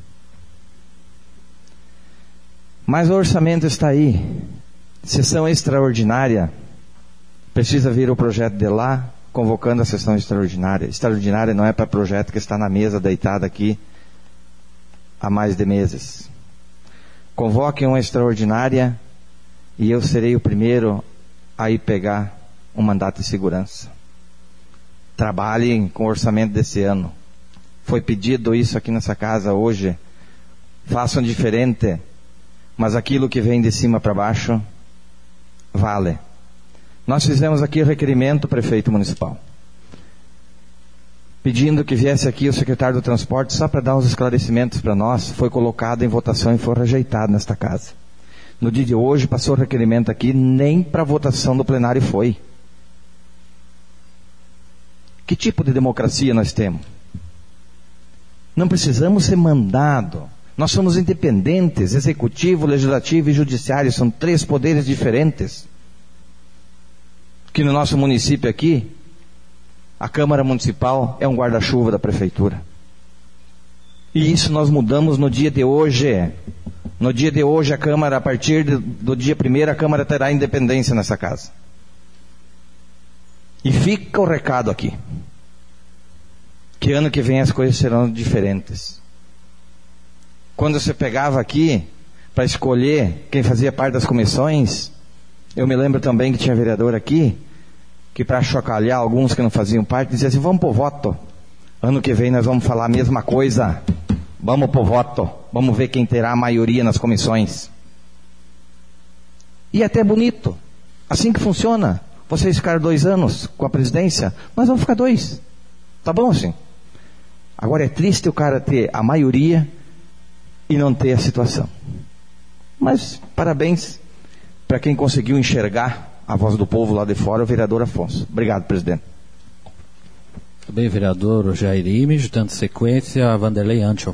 Mas o orçamento está aí. Sessão extraordinária. Precisa vir o projeto de lá, convocando a sessão extraordinária. Extraordinária não é para projeto que está na mesa deitado aqui há mais de meses. Convoquem uma extraordinária e eu serei o primeiro a ir pegar um mandato de segurança. Trabalhem com o orçamento desse ano. Foi pedido isso aqui nessa casa hoje. Façam diferente. Mas aquilo que vem de cima para baixo, vale. Nós fizemos aqui o requerimento ao prefeito municipal, pedindo que viesse aqui o secretário do transporte só para dar os esclarecimentos para nós. Foi colocado em votação e foi rejeitado nesta casa. No dia de hoje passou o requerimento aqui, nem para votação do plenário foi. Que tipo de democracia nós temos? Não precisamos ser mandados. Nós somos independentes, executivo, legislativo e judiciário, são três poderes diferentes. Que no nosso município aqui, a Câmara Municipal é um guarda-chuva da Prefeitura. E isso nós mudamos no dia de hoje. No dia de hoje a Câmara, a partir do dia primeiro, a Câmara terá independência nessa casa. E fica o recado aqui. Que ano que vem as coisas serão diferentes. Quando você pegava aqui para escolher quem fazia parte das comissões, eu me lembro também que tinha vereador aqui, que para chocalhar alguns que não faziam parte, dizia assim, vamos pro voto. Ano que vem nós vamos falar a mesma coisa. Vamos pro voto. Vamos ver quem terá a maioria nas comissões. E é até bonito. Assim que funciona. Vocês ficaram dois anos com a presidência, nós vamos ficar dois. Tá bom assim? Agora é triste o cara ter a maioria e não ter a situação. Mas parabéns para quem conseguiu enxergar a voz do povo lá de fora, o vereador Afonso. Obrigado, presidente. Muito bem, vereador Jair Imes, dando sequência a Vanderlei Anchel.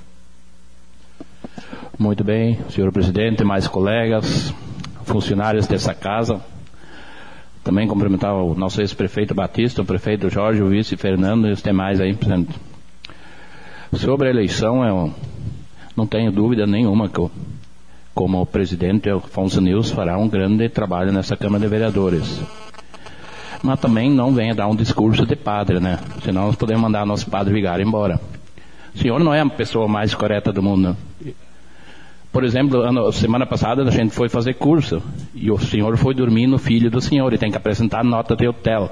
Muito bem, senhor presidente, mais colegas, funcionários dessa casa. Também cumprimentar o nosso ex-prefeito Batista, o prefeito Jorge, o vice Fernando e os demais aí presentes. Sobre a eleição, eu não tenho dúvida nenhuma que eu, como presidente, o Afonso News fará um grande trabalho nessa Câmara de Vereadores. Mas também não venha dar um discurso de padre, né? Senão nós podemos mandar nosso padre vigário embora. O senhor não é a pessoa mais correta do mundo. Por exemplo, ano, semana passada a gente foi fazer curso e o senhor foi dormir no filho do senhor e tem que apresentar nota de hotel.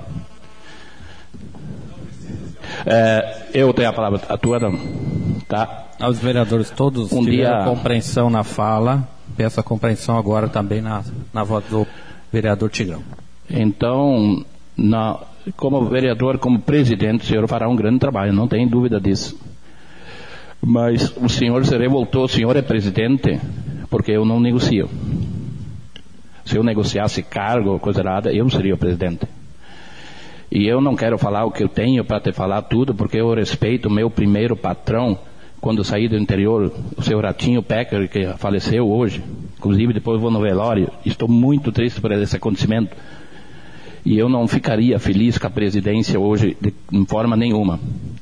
É, eu tenho a palavra, a tua não. Tá? Aos vereadores todos um tiveram dia... compreensão na fala, peço a compreensão agora também na, na voz do vereador Tigrão. Então, na, como vereador, como presidente, o senhor fará um grande trabalho, não tem dúvida disso. Mas o senhor se revoltou, o senhor é presidente, porque eu não negocio. Se eu negociasse cargo ou coisa nada, eu seria o presidente. E eu não quero falar o que eu tenho para te falar tudo, porque eu respeito o meu primeiro patrão, quando eu saí do interior, o seu Ratinho Pecker, que faleceu hoje. Inclusive depois eu vou no velório. Estou muito triste por esse acontecimento. E eu não ficaria feliz com a presidência hoje de, de forma nenhuma.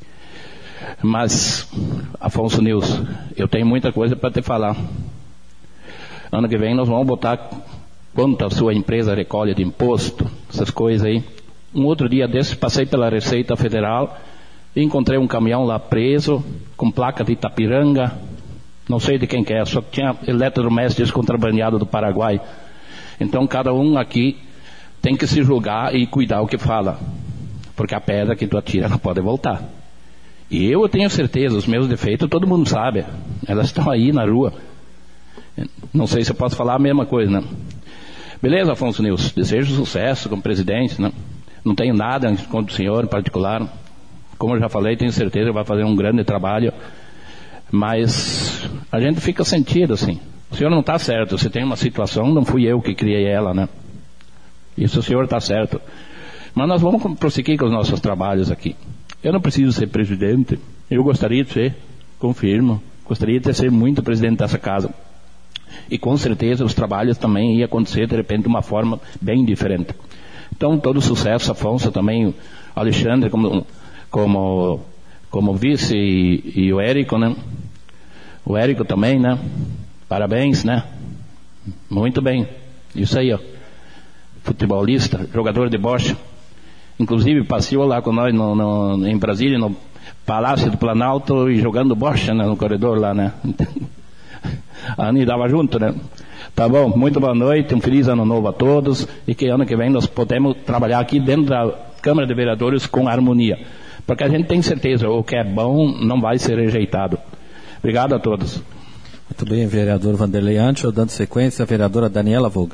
Mas, Afonso News, eu tenho muita coisa para te falar. Ano que vem nós vamos botar quanto a sua empresa recolhe de imposto, essas coisas aí. Um outro dia desses passei pela Receita Federal e encontrei um caminhão lá preso, com placa de Itapiranga, não sei de quem que é, só tinha eletrodomésticos contrabandeados do Paraguai. Então cada um aqui tem que se julgar e cuidar o que fala, porque a pedra que tu atira não pode voltar. E eu tenho certeza, os meus defeitos todo mundo sabe, elas estão aí na rua. Não sei se eu posso falar a mesma coisa, né? Beleza, Afonso News, desejo sucesso como presidente, né? Não tenho nada contra o senhor em particular. Como eu já falei, tenho certeza que vai fazer um grande trabalho. Mas a gente fica sentido assim. o senhor não está certo, você tem uma situação, não fui eu que criei ela, né? Isso o senhor está certo. Mas nós vamos prosseguir com os nossos trabalhos aqui. Eu não preciso ser presidente, eu gostaria de ser, confirmo, gostaria de ser muito presidente dessa casa. E com certeza os trabalhos também iam acontecer de repente de uma forma bem diferente. Então todo sucesso, Afonso também, Alexandre como, como, como vice e, e o Érico, né? O Érico também, né? Parabéns, né? Muito bem. Isso aí, ó. Futebolista, jogador de bocha. Inclusive passeou lá com nós no, no, em Brasília, no Palácio do Planalto, e jogando bocha, né, no corredor lá, né? A Ani dava junto, né? Tá bom, muito boa noite, um feliz ano novo a todos, e que ano que vem nós podemos trabalhar aqui dentro da Câmara de Vereadores com harmonia. Porque a gente tem certeza, o que é bom não vai ser rejeitado. Obrigado a todos. Muito bem, vereador Vanderlei Antio, dando sequência, a vereadora Daniela Voga.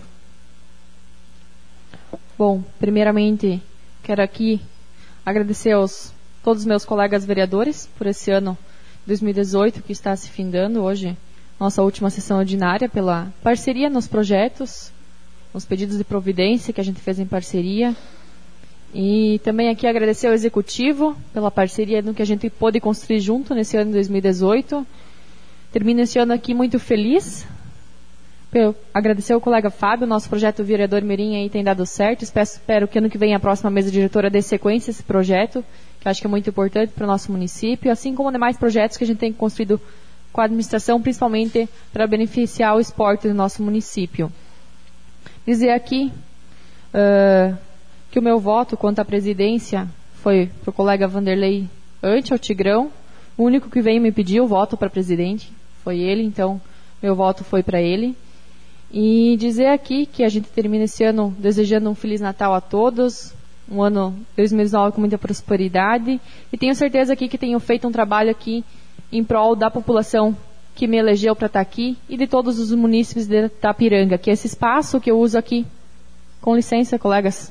Bom, primeiramente, quero aqui agradecer aos todos os meus colegas vereadores por esse ano dois mil e dezoito que está se findando hoje, nossa última sessão ordinária, pela parceria nos projetos, nos pedidos de providência que a gente fez em parceria. E também aqui agradecer ao Executivo pela parceria no que a gente pôde construir junto nesse ano de dois mil e dezoito. Termino esse ano aqui muito feliz. Eu agradecer ao colega Fábio, nosso projeto Vereador Mirim aí tem dado certo. Espero, espero que ano que vem a próxima mesa diretora dê sequência a esse projeto, que eu acho que é muito importante para o nosso município, assim como demais projetos que a gente tem construído com a administração, principalmente para beneficiar o esporte do nosso município. Dizer aqui uh, que o meu voto quanto à presidência foi para o colega Vanderlei Antio, ao Tigrão. O único que veio me pedir o voto para presidente foi ele, então meu voto foi para ele. E dizer aqui que a gente termina esse ano desejando um Feliz Natal a todos, um ano dois mil e dezenove com muita prosperidade, e tenho certeza aqui que tenho feito um trabalho aqui em prol da população que me elegeu para estar aqui e de todos os munícipes de Itapiranga, que é esse espaço que eu uso aqui. Com licença, colegas.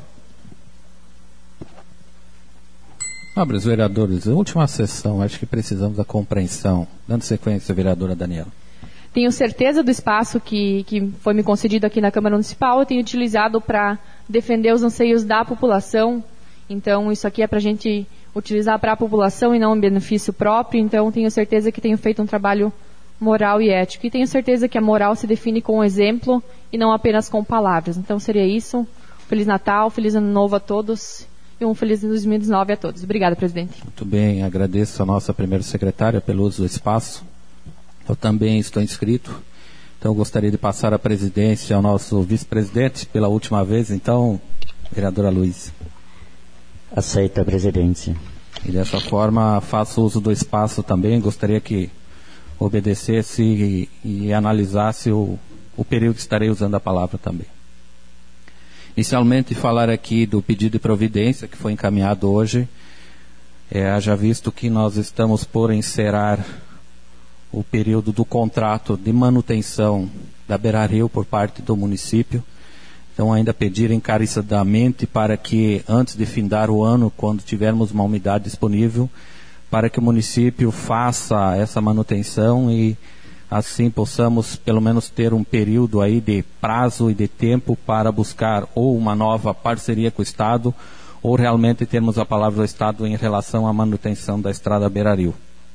Nobres vereadores, última sessão, acho que precisamos da compreensão. Dando sequência, vereadora Daniela. Tenho certeza do espaço que, que foi me concedido aqui na Câmara Municipal, eu tenho utilizado para defender os anseios da população. Então, isso aqui é para a gente utilizar para a população e não em benefício próprio. Então, tenho certeza que tenho feito um trabalho moral e ético. E tenho certeza que a moral se define com exemplo e não apenas com palavras. Então, seria isso. Feliz Natal, feliz Ano Novo a todos e um feliz dois mil e dezenove a todos. Obrigada, presidente. Muito bem, agradeço a nossa primeira secretária pelo uso do espaço. Eu também estou inscrito, então gostaria de passar a presidência ao nosso vice-presidente pela última vez, então, vereadora Luiz. Aceita a presidência. E dessa forma faço uso do espaço também, gostaria que obedecesse e, e analisasse o, o período que estarei usando a palavra também. Inicialmente falar aqui do pedido de providência que foi encaminhado hoje, é, haja visto que nós estamos por encerrar o período do contrato de manutenção da Beira-Rio por parte do município. Então ainda pedir encarecidamente para que antes de findar o ano, quando tivermos uma umidade disponível, para que o município faça essa manutenção e assim possamos pelo menos ter um período aí de prazo e de tempo para buscar ou uma nova parceria com o Estado ou realmente termos a palavra do Estado em relação à manutenção da estrada Beira-Rio.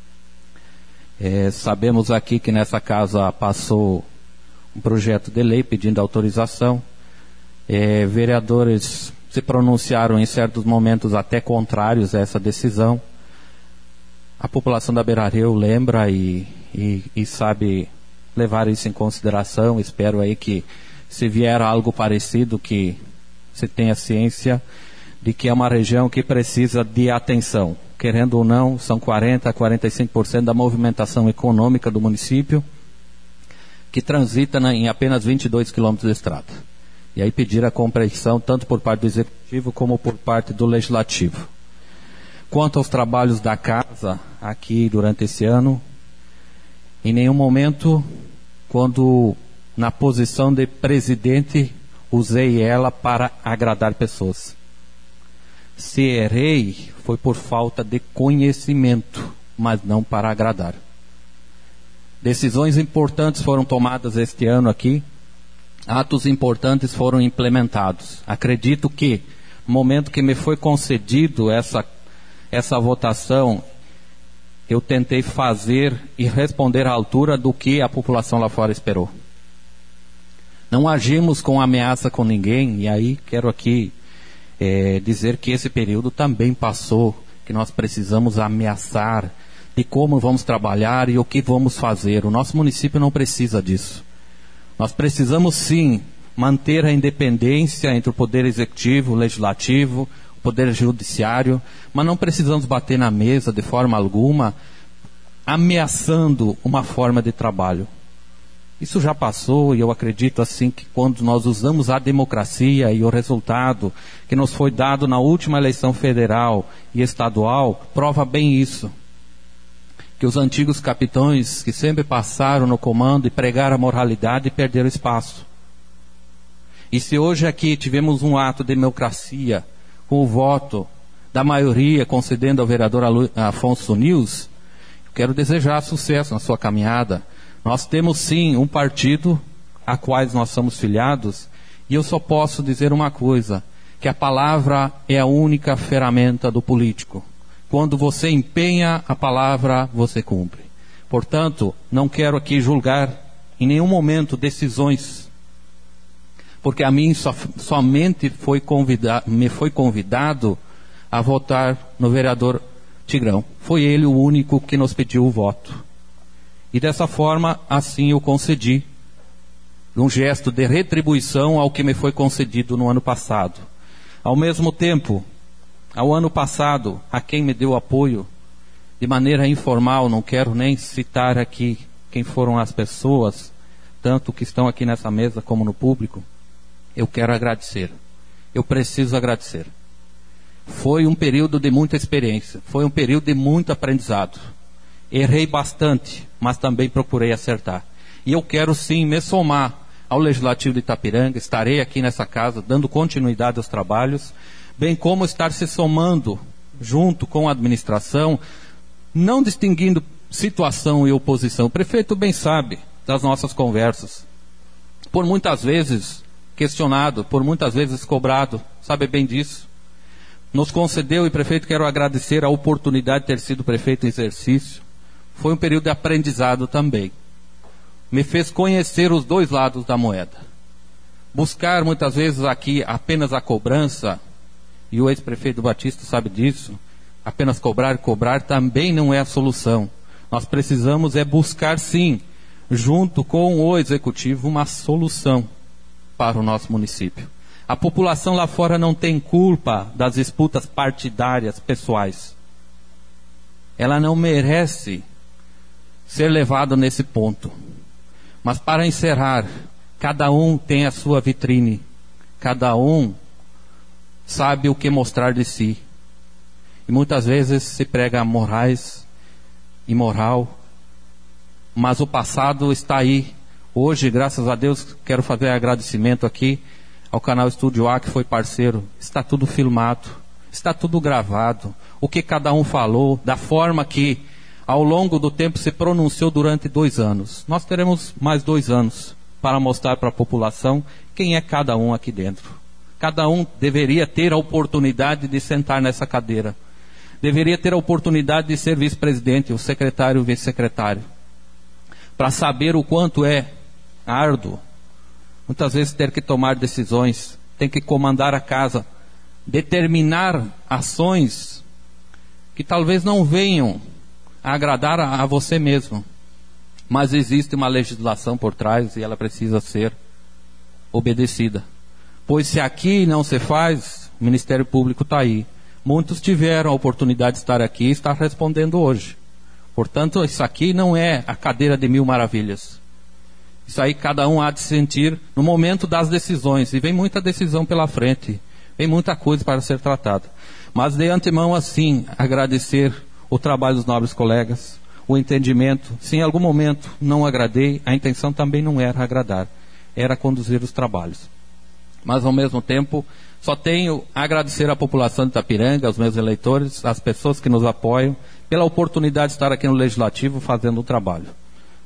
É, sabemos aqui que nessa casa passou um projeto de lei pedindo autorização. É, vereadores se pronunciaram em certos momentos até contrários a essa decisão. A população da Beira-Rio lembra e, e, e sabe levar isso em consideração. Espero aí que se vier algo parecido, que se tenha ciência de que é uma região que precisa de atenção. Querendo ou não, são quarenta a quarenta e cinco por cento da movimentação econômica do município que transita na, em apenas vinte e dois quilômetros de estrada. E aí pedir a compreensão tanto por parte do Executivo como por parte do Legislativo. Quanto aos trabalhos da casa aqui durante esse ano, em nenhum momento, quando na posição de presidente, usei ela para agradar pessoas. Se errei, foi por falta de conhecimento, mas não para agradar. Decisões importantes foram tomadas este ano aqui, atos importantes foram implementados. Acredito que, no momento que me foi concedido essa, essa votação, eu tentei fazer e responder à altura do que a população lá fora esperou. Não agimos com ameaça com ninguém, e aí quero aqui é, dizer que esse período também passou, que nós precisamos ameaçar de como vamos trabalhar e o que vamos fazer. O nosso município não precisa disso. Nós precisamos sim manter a independência entre o poder executivo, o legislativo, o poder judiciário, mas não precisamos bater na mesa de forma alguma, ameaçando uma forma de trabalho. Isso já passou, e eu acredito assim que quando nós usamos a democracia e o resultado que nos foi dado na última eleição federal e estadual, prova bem isso. Que os antigos capitães que sempre passaram no comando e pregaram a moralidade perderam espaço. E se hoje aqui tivemos um ato de democracia, com o voto da maioria concedendo ao vereador Afonso Nils, eu quero desejar sucesso na sua caminhada. Nós temos sim um partido a quais nós somos filiados, e eu só posso dizer uma coisa, que a palavra é a única ferramenta do político. Quando você empenha a palavra, você cumpre. Portanto, não quero aqui julgar em nenhum momento decisões, porque a mim so, somente foi convida, me foi convidado a votar no vereador Tigrão. Foi ele o único que nos pediu o voto. E dessa forma, assim eu concedi, um gesto de retribuição ao que me foi concedido no ano passado. Ao mesmo tempo, ao ano passado, a quem me deu apoio, de maneira informal, não quero nem citar aqui quem foram as pessoas, tanto que estão aqui nessa mesa como no público, eu quero agradecer. Eu preciso agradecer. Foi um período de muita experiência, foi um período de muito aprendizado. Errei bastante, mas também procurei acertar. E eu quero sim me somar ao Legislativo de Itapiranga, estarei aqui nessa casa dando continuidade aos trabalhos, bem como estar se somando junto com a administração, não distinguindo situação e oposição. O prefeito bem sabe das nossas conversas. Por muitas vezes questionado, por muitas vezes cobrado, sabe bem disso. Nos concedeu, e prefeito, quero agradecer a oportunidade de ter sido prefeito em exercício. Foi um período de aprendizado também. Me fez conhecer os dois lados da moeda. Buscar muitas vezes aqui apenas a cobrança, e o ex-prefeito Batista sabe disso, apenas cobrar e cobrar também não é a solução. Nós precisamos é buscar sim, junto com o executivo, uma solução para o nosso município. A população lá fora não tem culpa das disputas partidárias pessoais. Ela não merece ser levado nesse ponto. Mas para encerrar, cada um tem a sua vitrine, cada um sabe o que mostrar de si. E muitas vezes se prega morais e moral, mas o passado está aí. Hoje, graças a Deus, quero fazer agradecimento aqui ao canal Estúdio A, que foi parceiro. Está tudo filmado, está tudo gravado. O que cada um falou, da forma que ao longo do tempo se pronunciou durante dois anos. Nós teremos mais dois anos para mostrar para a população quem é cada um aqui dentro. Cada um deveria ter a oportunidade de sentar nessa cadeira. Deveria ter a oportunidade de ser vice-presidente, o secretário, o vice-secretário. Para saber o quanto é árduo, muitas vezes ter que tomar decisões, tem que comandar a casa, determinar ações que talvez não venham a agradar a, a você mesmo, mas existe uma legislação por trás e ela precisa ser obedecida. Pois se aqui não se faz, o Ministério Público está aí. Muitos tiveram a oportunidade de estar aqui e estar respondendo hoje. Portanto, isso aqui não é a cadeira de mil maravilhas. Isso aí cada um há de sentir no momento das decisões. E vem muita decisão pela frente. Vem muita coisa para ser tratada. Mas de antemão, assim, agradecer o trabalho dos nobres colegas, o entendimento. Se em algum momento não agradei, a intenção também não era agradar. Era conduzir os trabalhos. Mas ao mesmo tempo, só tenho a agradecer à população de Itapiranga, aos meus eleitores, às pessoas que nos apoiam, pela oportunidade de estar aqui no Legislativo fazendo o trabalho.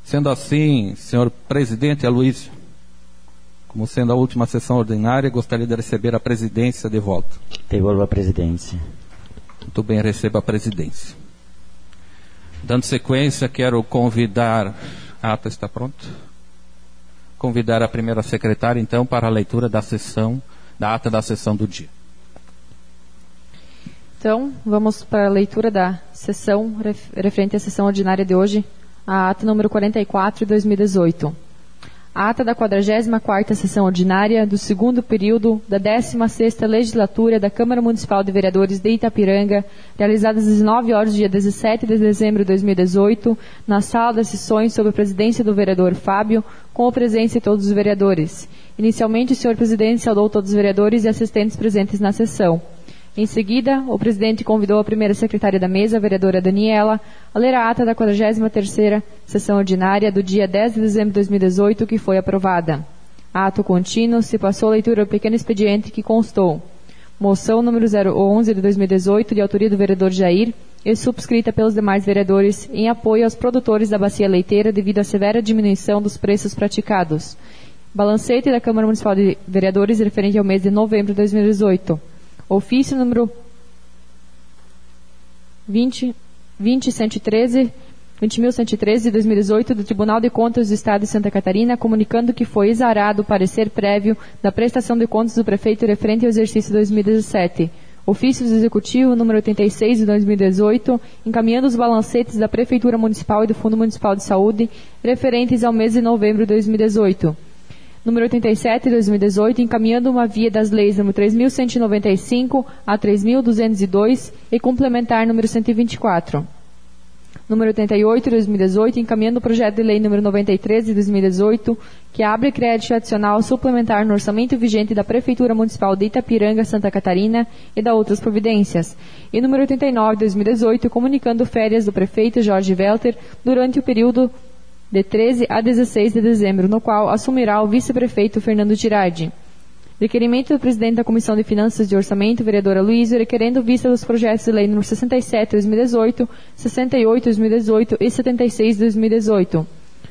Sendo assim, senhor presidente Aloysio, como sendo a última sessão ordinária, gostaria de receber a presidência de volta. Devolvo a presidência. Muito bem, receba a presidência. Dando sequência, quero convidar... A ata está pronta? Convidar a primeira secretária, então, para a leitura da sessão, da ata da sessão do dia. Então, vamos para a leitura da sessão referente à sessão ordinária de hoje, a ata número quarenta e quatro de dois mil e dezoito. A ata da quadragésima quarta sessão ordinária do segundo período da décima sexta legislatura da Câmara Municipal de Vereadores de Itapiranga, realizada às dezenove horas do dia dezessete de dezembro de dois mil e dezoito, na sala das sessões sob a presidência do vereador Fábio, com a presença de todos os vereadores. Inicialmente, o senhor presidente saudou todos os vereadores e assistentes presentes na sessão. Em seguida, o presidente convidou a primeira secretária da mesa, a vereadora Daniela, a ler a ata da quadragésima terceira sessão ordinária do dia dez de dezembro de dois mil e dezoito, que foi aprovada. Ato contínuo, se passou a leitura do pequeno expediente que constou. Moção número zero onze de dois mil e dezoito, de autoria do vereador Jair, e subscrita pelos demais vereadores, em apoio aos produtores da bacia leiteira devido à severa diminuição dos preços praticados. Balancete da Câmara Municipal de Vereadores referente ao mês de novembro de dois mil e dezoito. Ofício número vinte mil cento e treze de dois mil e dezoito do Tribunal de Contas do Estado de Santa Catarina, comunicando que foi exarado o parecer prévio da prestação de contas do prefeito referente ao exercício dois mil e dezessete. Ofício do Executivo número oitenta e seis de dois mil e dezoito, encaminhando os balancetes da Prefeitura Municipal e do Fundo Municipal de Saúde referentes ao mês de novembro de dois mil e dezoito. Número oitenta e sete de dois mil e dezoito, encaminhando uma via das leis número três mil cento e noventa e cinco a três mil duzentos e dois e complementar número cento e vinte e quatro. Número oitenta e oito de dois mil e dezoito, encaminhando o projeto de lei número noventa e três de dois mil e dezoito, que abre crédito adicional suplementar no orçamento vigente da Prefeitura Municipal de Itapiranga, Santa Catarina, e da outras providências. E número oitenta e nove de dois mil e dezoito, comunicando férias do prefeito Jorge Welter durante o período de treze a dezesseis de dezembro, no qual assumirá o vice-prefeito Fernando Girardi. Requerimento do presidente da Comissão de Finanças e Orçamento, vereadora Aloysio, requerendo vista dos projetos de lei número sessenta e sete de dois mil e dezoito, sessenta e oito de dois mil e dezoito e setenta e seis de dois mil e dezoito.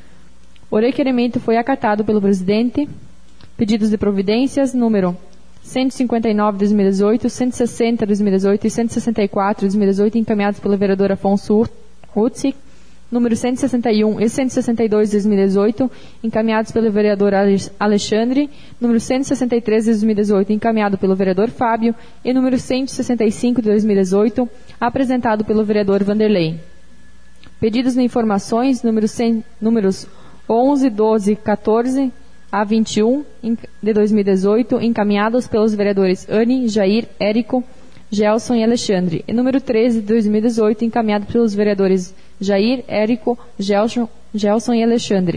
O requerimento foi acatado pelo presidente. Pedidos de providências número cento e cinquenta e nove de dois mil e dezoito, cento e sessenta de dois mil e dezoito e cento e sessenta e quatro de dois mil e dezoito, encaminhados pelo vereador Afonso Utsi. Número cento e sessenta e um e cento e sessenta e dois de dois mil e dezoito, encaminhados pelo vereador Alexandre, número cento e sessenta e três de dois mil e dezoito, encaminhado pelo vereador Fábio, e número cento e sessenta e cinco de dois mil e dezoito, apresentado pelo vereador Vanderlei. Pedidos de informações, número cem, números onze, doze, quatorze a vinte e um de dois mil e dezoito, encaminhados pelos vereadores Anne, Jair, Érico, Gelson e Alexandre, e número treze de dois mil e dezoito, encaminhado pelos vereadores Jair, Érico, Gelson, Gelson e Alexandre.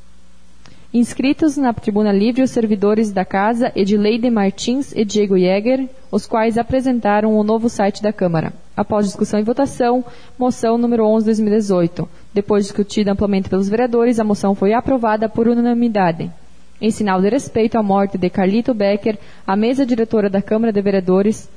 Inscritos na tribuna livre os servidores da Casa Edileide Martins e Diego Jäger, os quais apresentaram o novo site da Câmara. Após discussão e votação, moção número onze de dois mil e dezoito. Depois discutida amplamente pelos vereadores, a moção foi aprovada por unanimidade. Em sinal de respeito à morte de Carlito Becker, a mesa diretora da Câmara de Vereadores,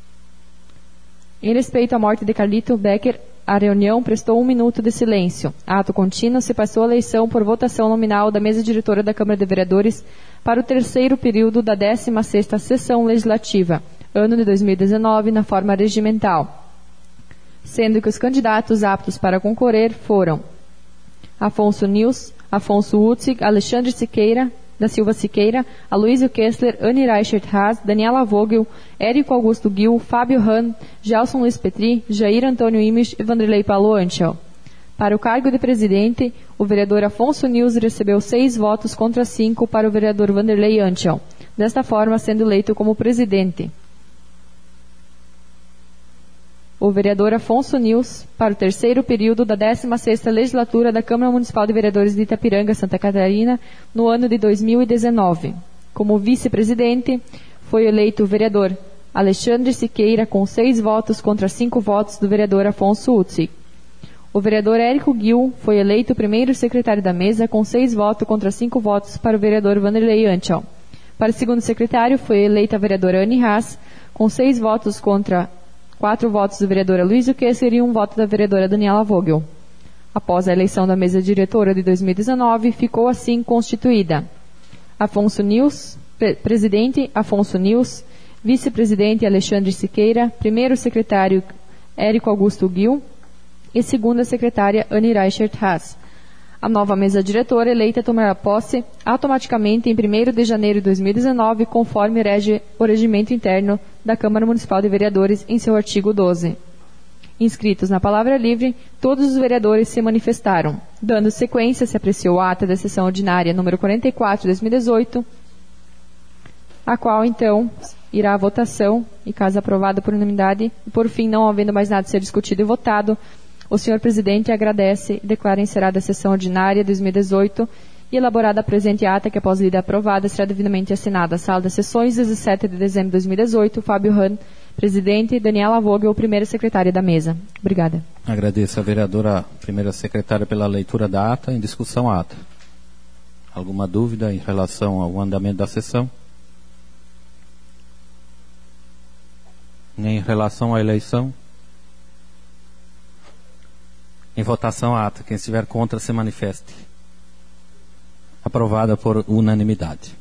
em respeito à morte de Carlito Becker, a reunião prestou um minuto de silêncio. Ato contínuo, se passou a eleição por votação nominal da mesa diretora da Câmara de Vereadores para o terceiro período da décima sexta sessão legislativa, ano de dois mil e dezenove, na forma regimental. Sendo que os candidatos aptos para concorrer foram Afonso Nils, Afonso Utzig, Alexandre Siqueira, da Silva Siqueira, Aloysio Kessler, Anne Reichert Haas, Daniela Vogel, Érico Augusto Gil, Fábio Hahn, Gelson Luiz Petri, Jair Antônio Imich e Vanderlei Paulo Anchel. Para o cargo de presidente, o vereador Afonso Nils recebeu seis votos contra cinco para o vereador Vanderlei Anchel, desta forma sendo eleito como presidente. O vereador Afonso Nils, para o terceiro período da décima sexta legislatura da Câmara Municipal de Vereadores de Itapiranga, Santa Catarina, no ano de dois mil e dezenove. Como vice-presidente, foi eleito o vereador Alexandre Siqueira, com seis votos contra cinco votos do vereador Afonso Utzig. O vereador Érico Gil foi eleito o primeiro secretário da mesa, com seis votos contra cinco votos para o vereador Vanderlei Anchel. Para o segundo secretário, foi eleita a vereadora Anne Haas, com seis votos contra quatro votos do vereador Aloysio Kessler e um voto da vereadora Daniela Vogel. Após a eleição da mesa diretora de dois mil e dezenove, ficou assim constituída: Afonso Nils, pre presidente Afonso Nils, vice-presidente Alexandre Siqueira, primeiro secretário Érico Augusto Gil e segunda secretária Anne Reichert Haas. A nova mesa diretora eleita tomará posse automaticamente em primeiro de janeiro de dois mil e dezenove, conforme rege o regimento interno da Câmara Municipal de Vereadores em seu artigo doze. Inscritos na palavra livre, todos os vereadores se manifestaram. Dando sequência, se apreciou a ata da sessão ordinária número quarenta e quatro de dois mil e dezoito, a qual, então, irá à votação e, caso aprovada por unanimidade, por fim, não havendo mais nada a ser discutido e votado, o senhor presidente agradece e declara encerrada a sessão ordinária de dois mil e dezoito e elaborada a presente ata, que após lida aprovada, será devidamente assinada. Sala das sessões, dezessete de dezembro de dois mil e dezoito, Fábio Hahn, presidente, Daniela Vogel, primeira secretária da mesa. Obrigada. Agradeço a vereadora primeira secretária pela leitura da ata. Em discussão a ata. Alguma dúvida em relação ao andamento da sessão? Nem em relação à eleição? Em votação a ata. Quem estiver contra, se manifeste. Aprovada por unanimidade.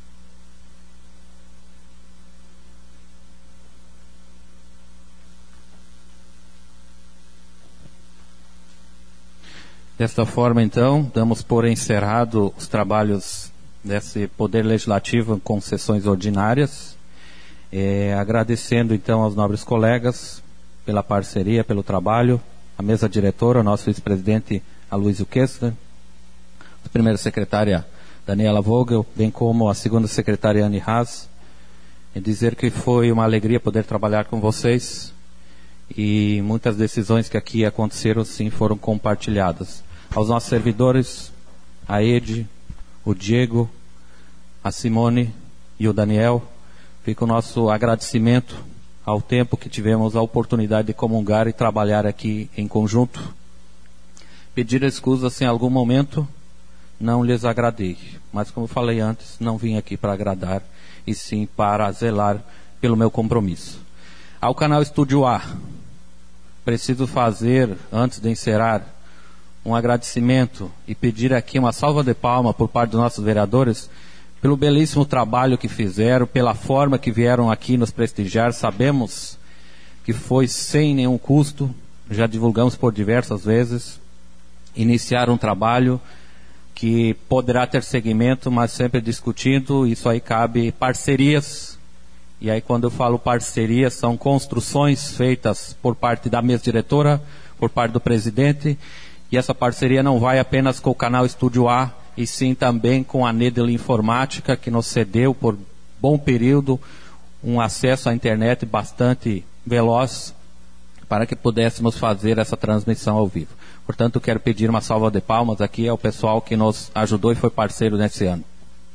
Desta forma, então, damos por encerrado os trabalhos desse Poder Legislativo com sessões ordinárias. É, agradecendo, então, aos nobres colegas pela parceria, pelo trabalho, a mesa diretora, o nosso vice-presidente Aloysio Kessler, a primeira secretária Daniela Vogel, bem como a segunda secretária Anne Haas, e dizer que foi uma alegria poder trabalhar com vocês e muitas decisões que aqui aconteceram sim foram compartilhadas. Aos nossos servidores, a Ede, o Diego, a Simone e o Daniel, fica o nosso agradecimento ao tempo que tivemos a oportunidade de comungar e trabalhar aqui em conjunto. Pedir excusa se em algum momento não lhes agradei, mas como falei antes, não vim aqui para agradar, e sim para zelar pelo meu compromisso. Ao canal Estúdio A, preciso fazer, antes de encerrar, um agradecimento e pedir aqui uma salva de palmas por parte dos nossos vereadores pelo belíssimo trabalho que fizeram, pela forma que vieram aqui nos prestigiar. Sabemos que foi sem nenhum custo, já divulgamos por diversas vezes, iniciar um trabalho que poderá ter seguimento, mas sempre discutindo. Isso aí cabe parcerias, e aí quando eu falo parcerias, são construções feitas por parte da mesa diretora, por parte do presidente, e essa parceria não vai apenas com o canal Estúdio A, e sim também com a Nedel Informática, que nos cedeu por bom período um acesso à internet bastante veloz para que pudéssemos fazer essa transmissão ao vivo. Portanto, quero pedir uma salva de palmas aqui ao pessoal que nos ajudou e foi parceiro nesse ano.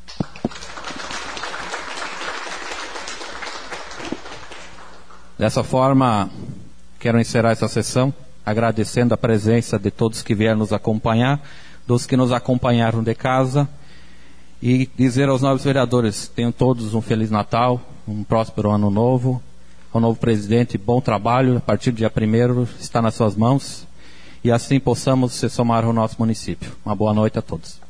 Dessa forma, quero encerrar essa sessão, agradecendo a presença de todos que vieram nos acompanhar, dos que nos acompanharam de casa, e dizer aos novos vereadores, tenham todos um Feliz Natal, um próspero Ano Novo. Ao novo presidente, bom trabalho, a partir do dia primeiro está nas suas mãos, e assim possamos se somar ao nosso município. Uma boa noite a todos.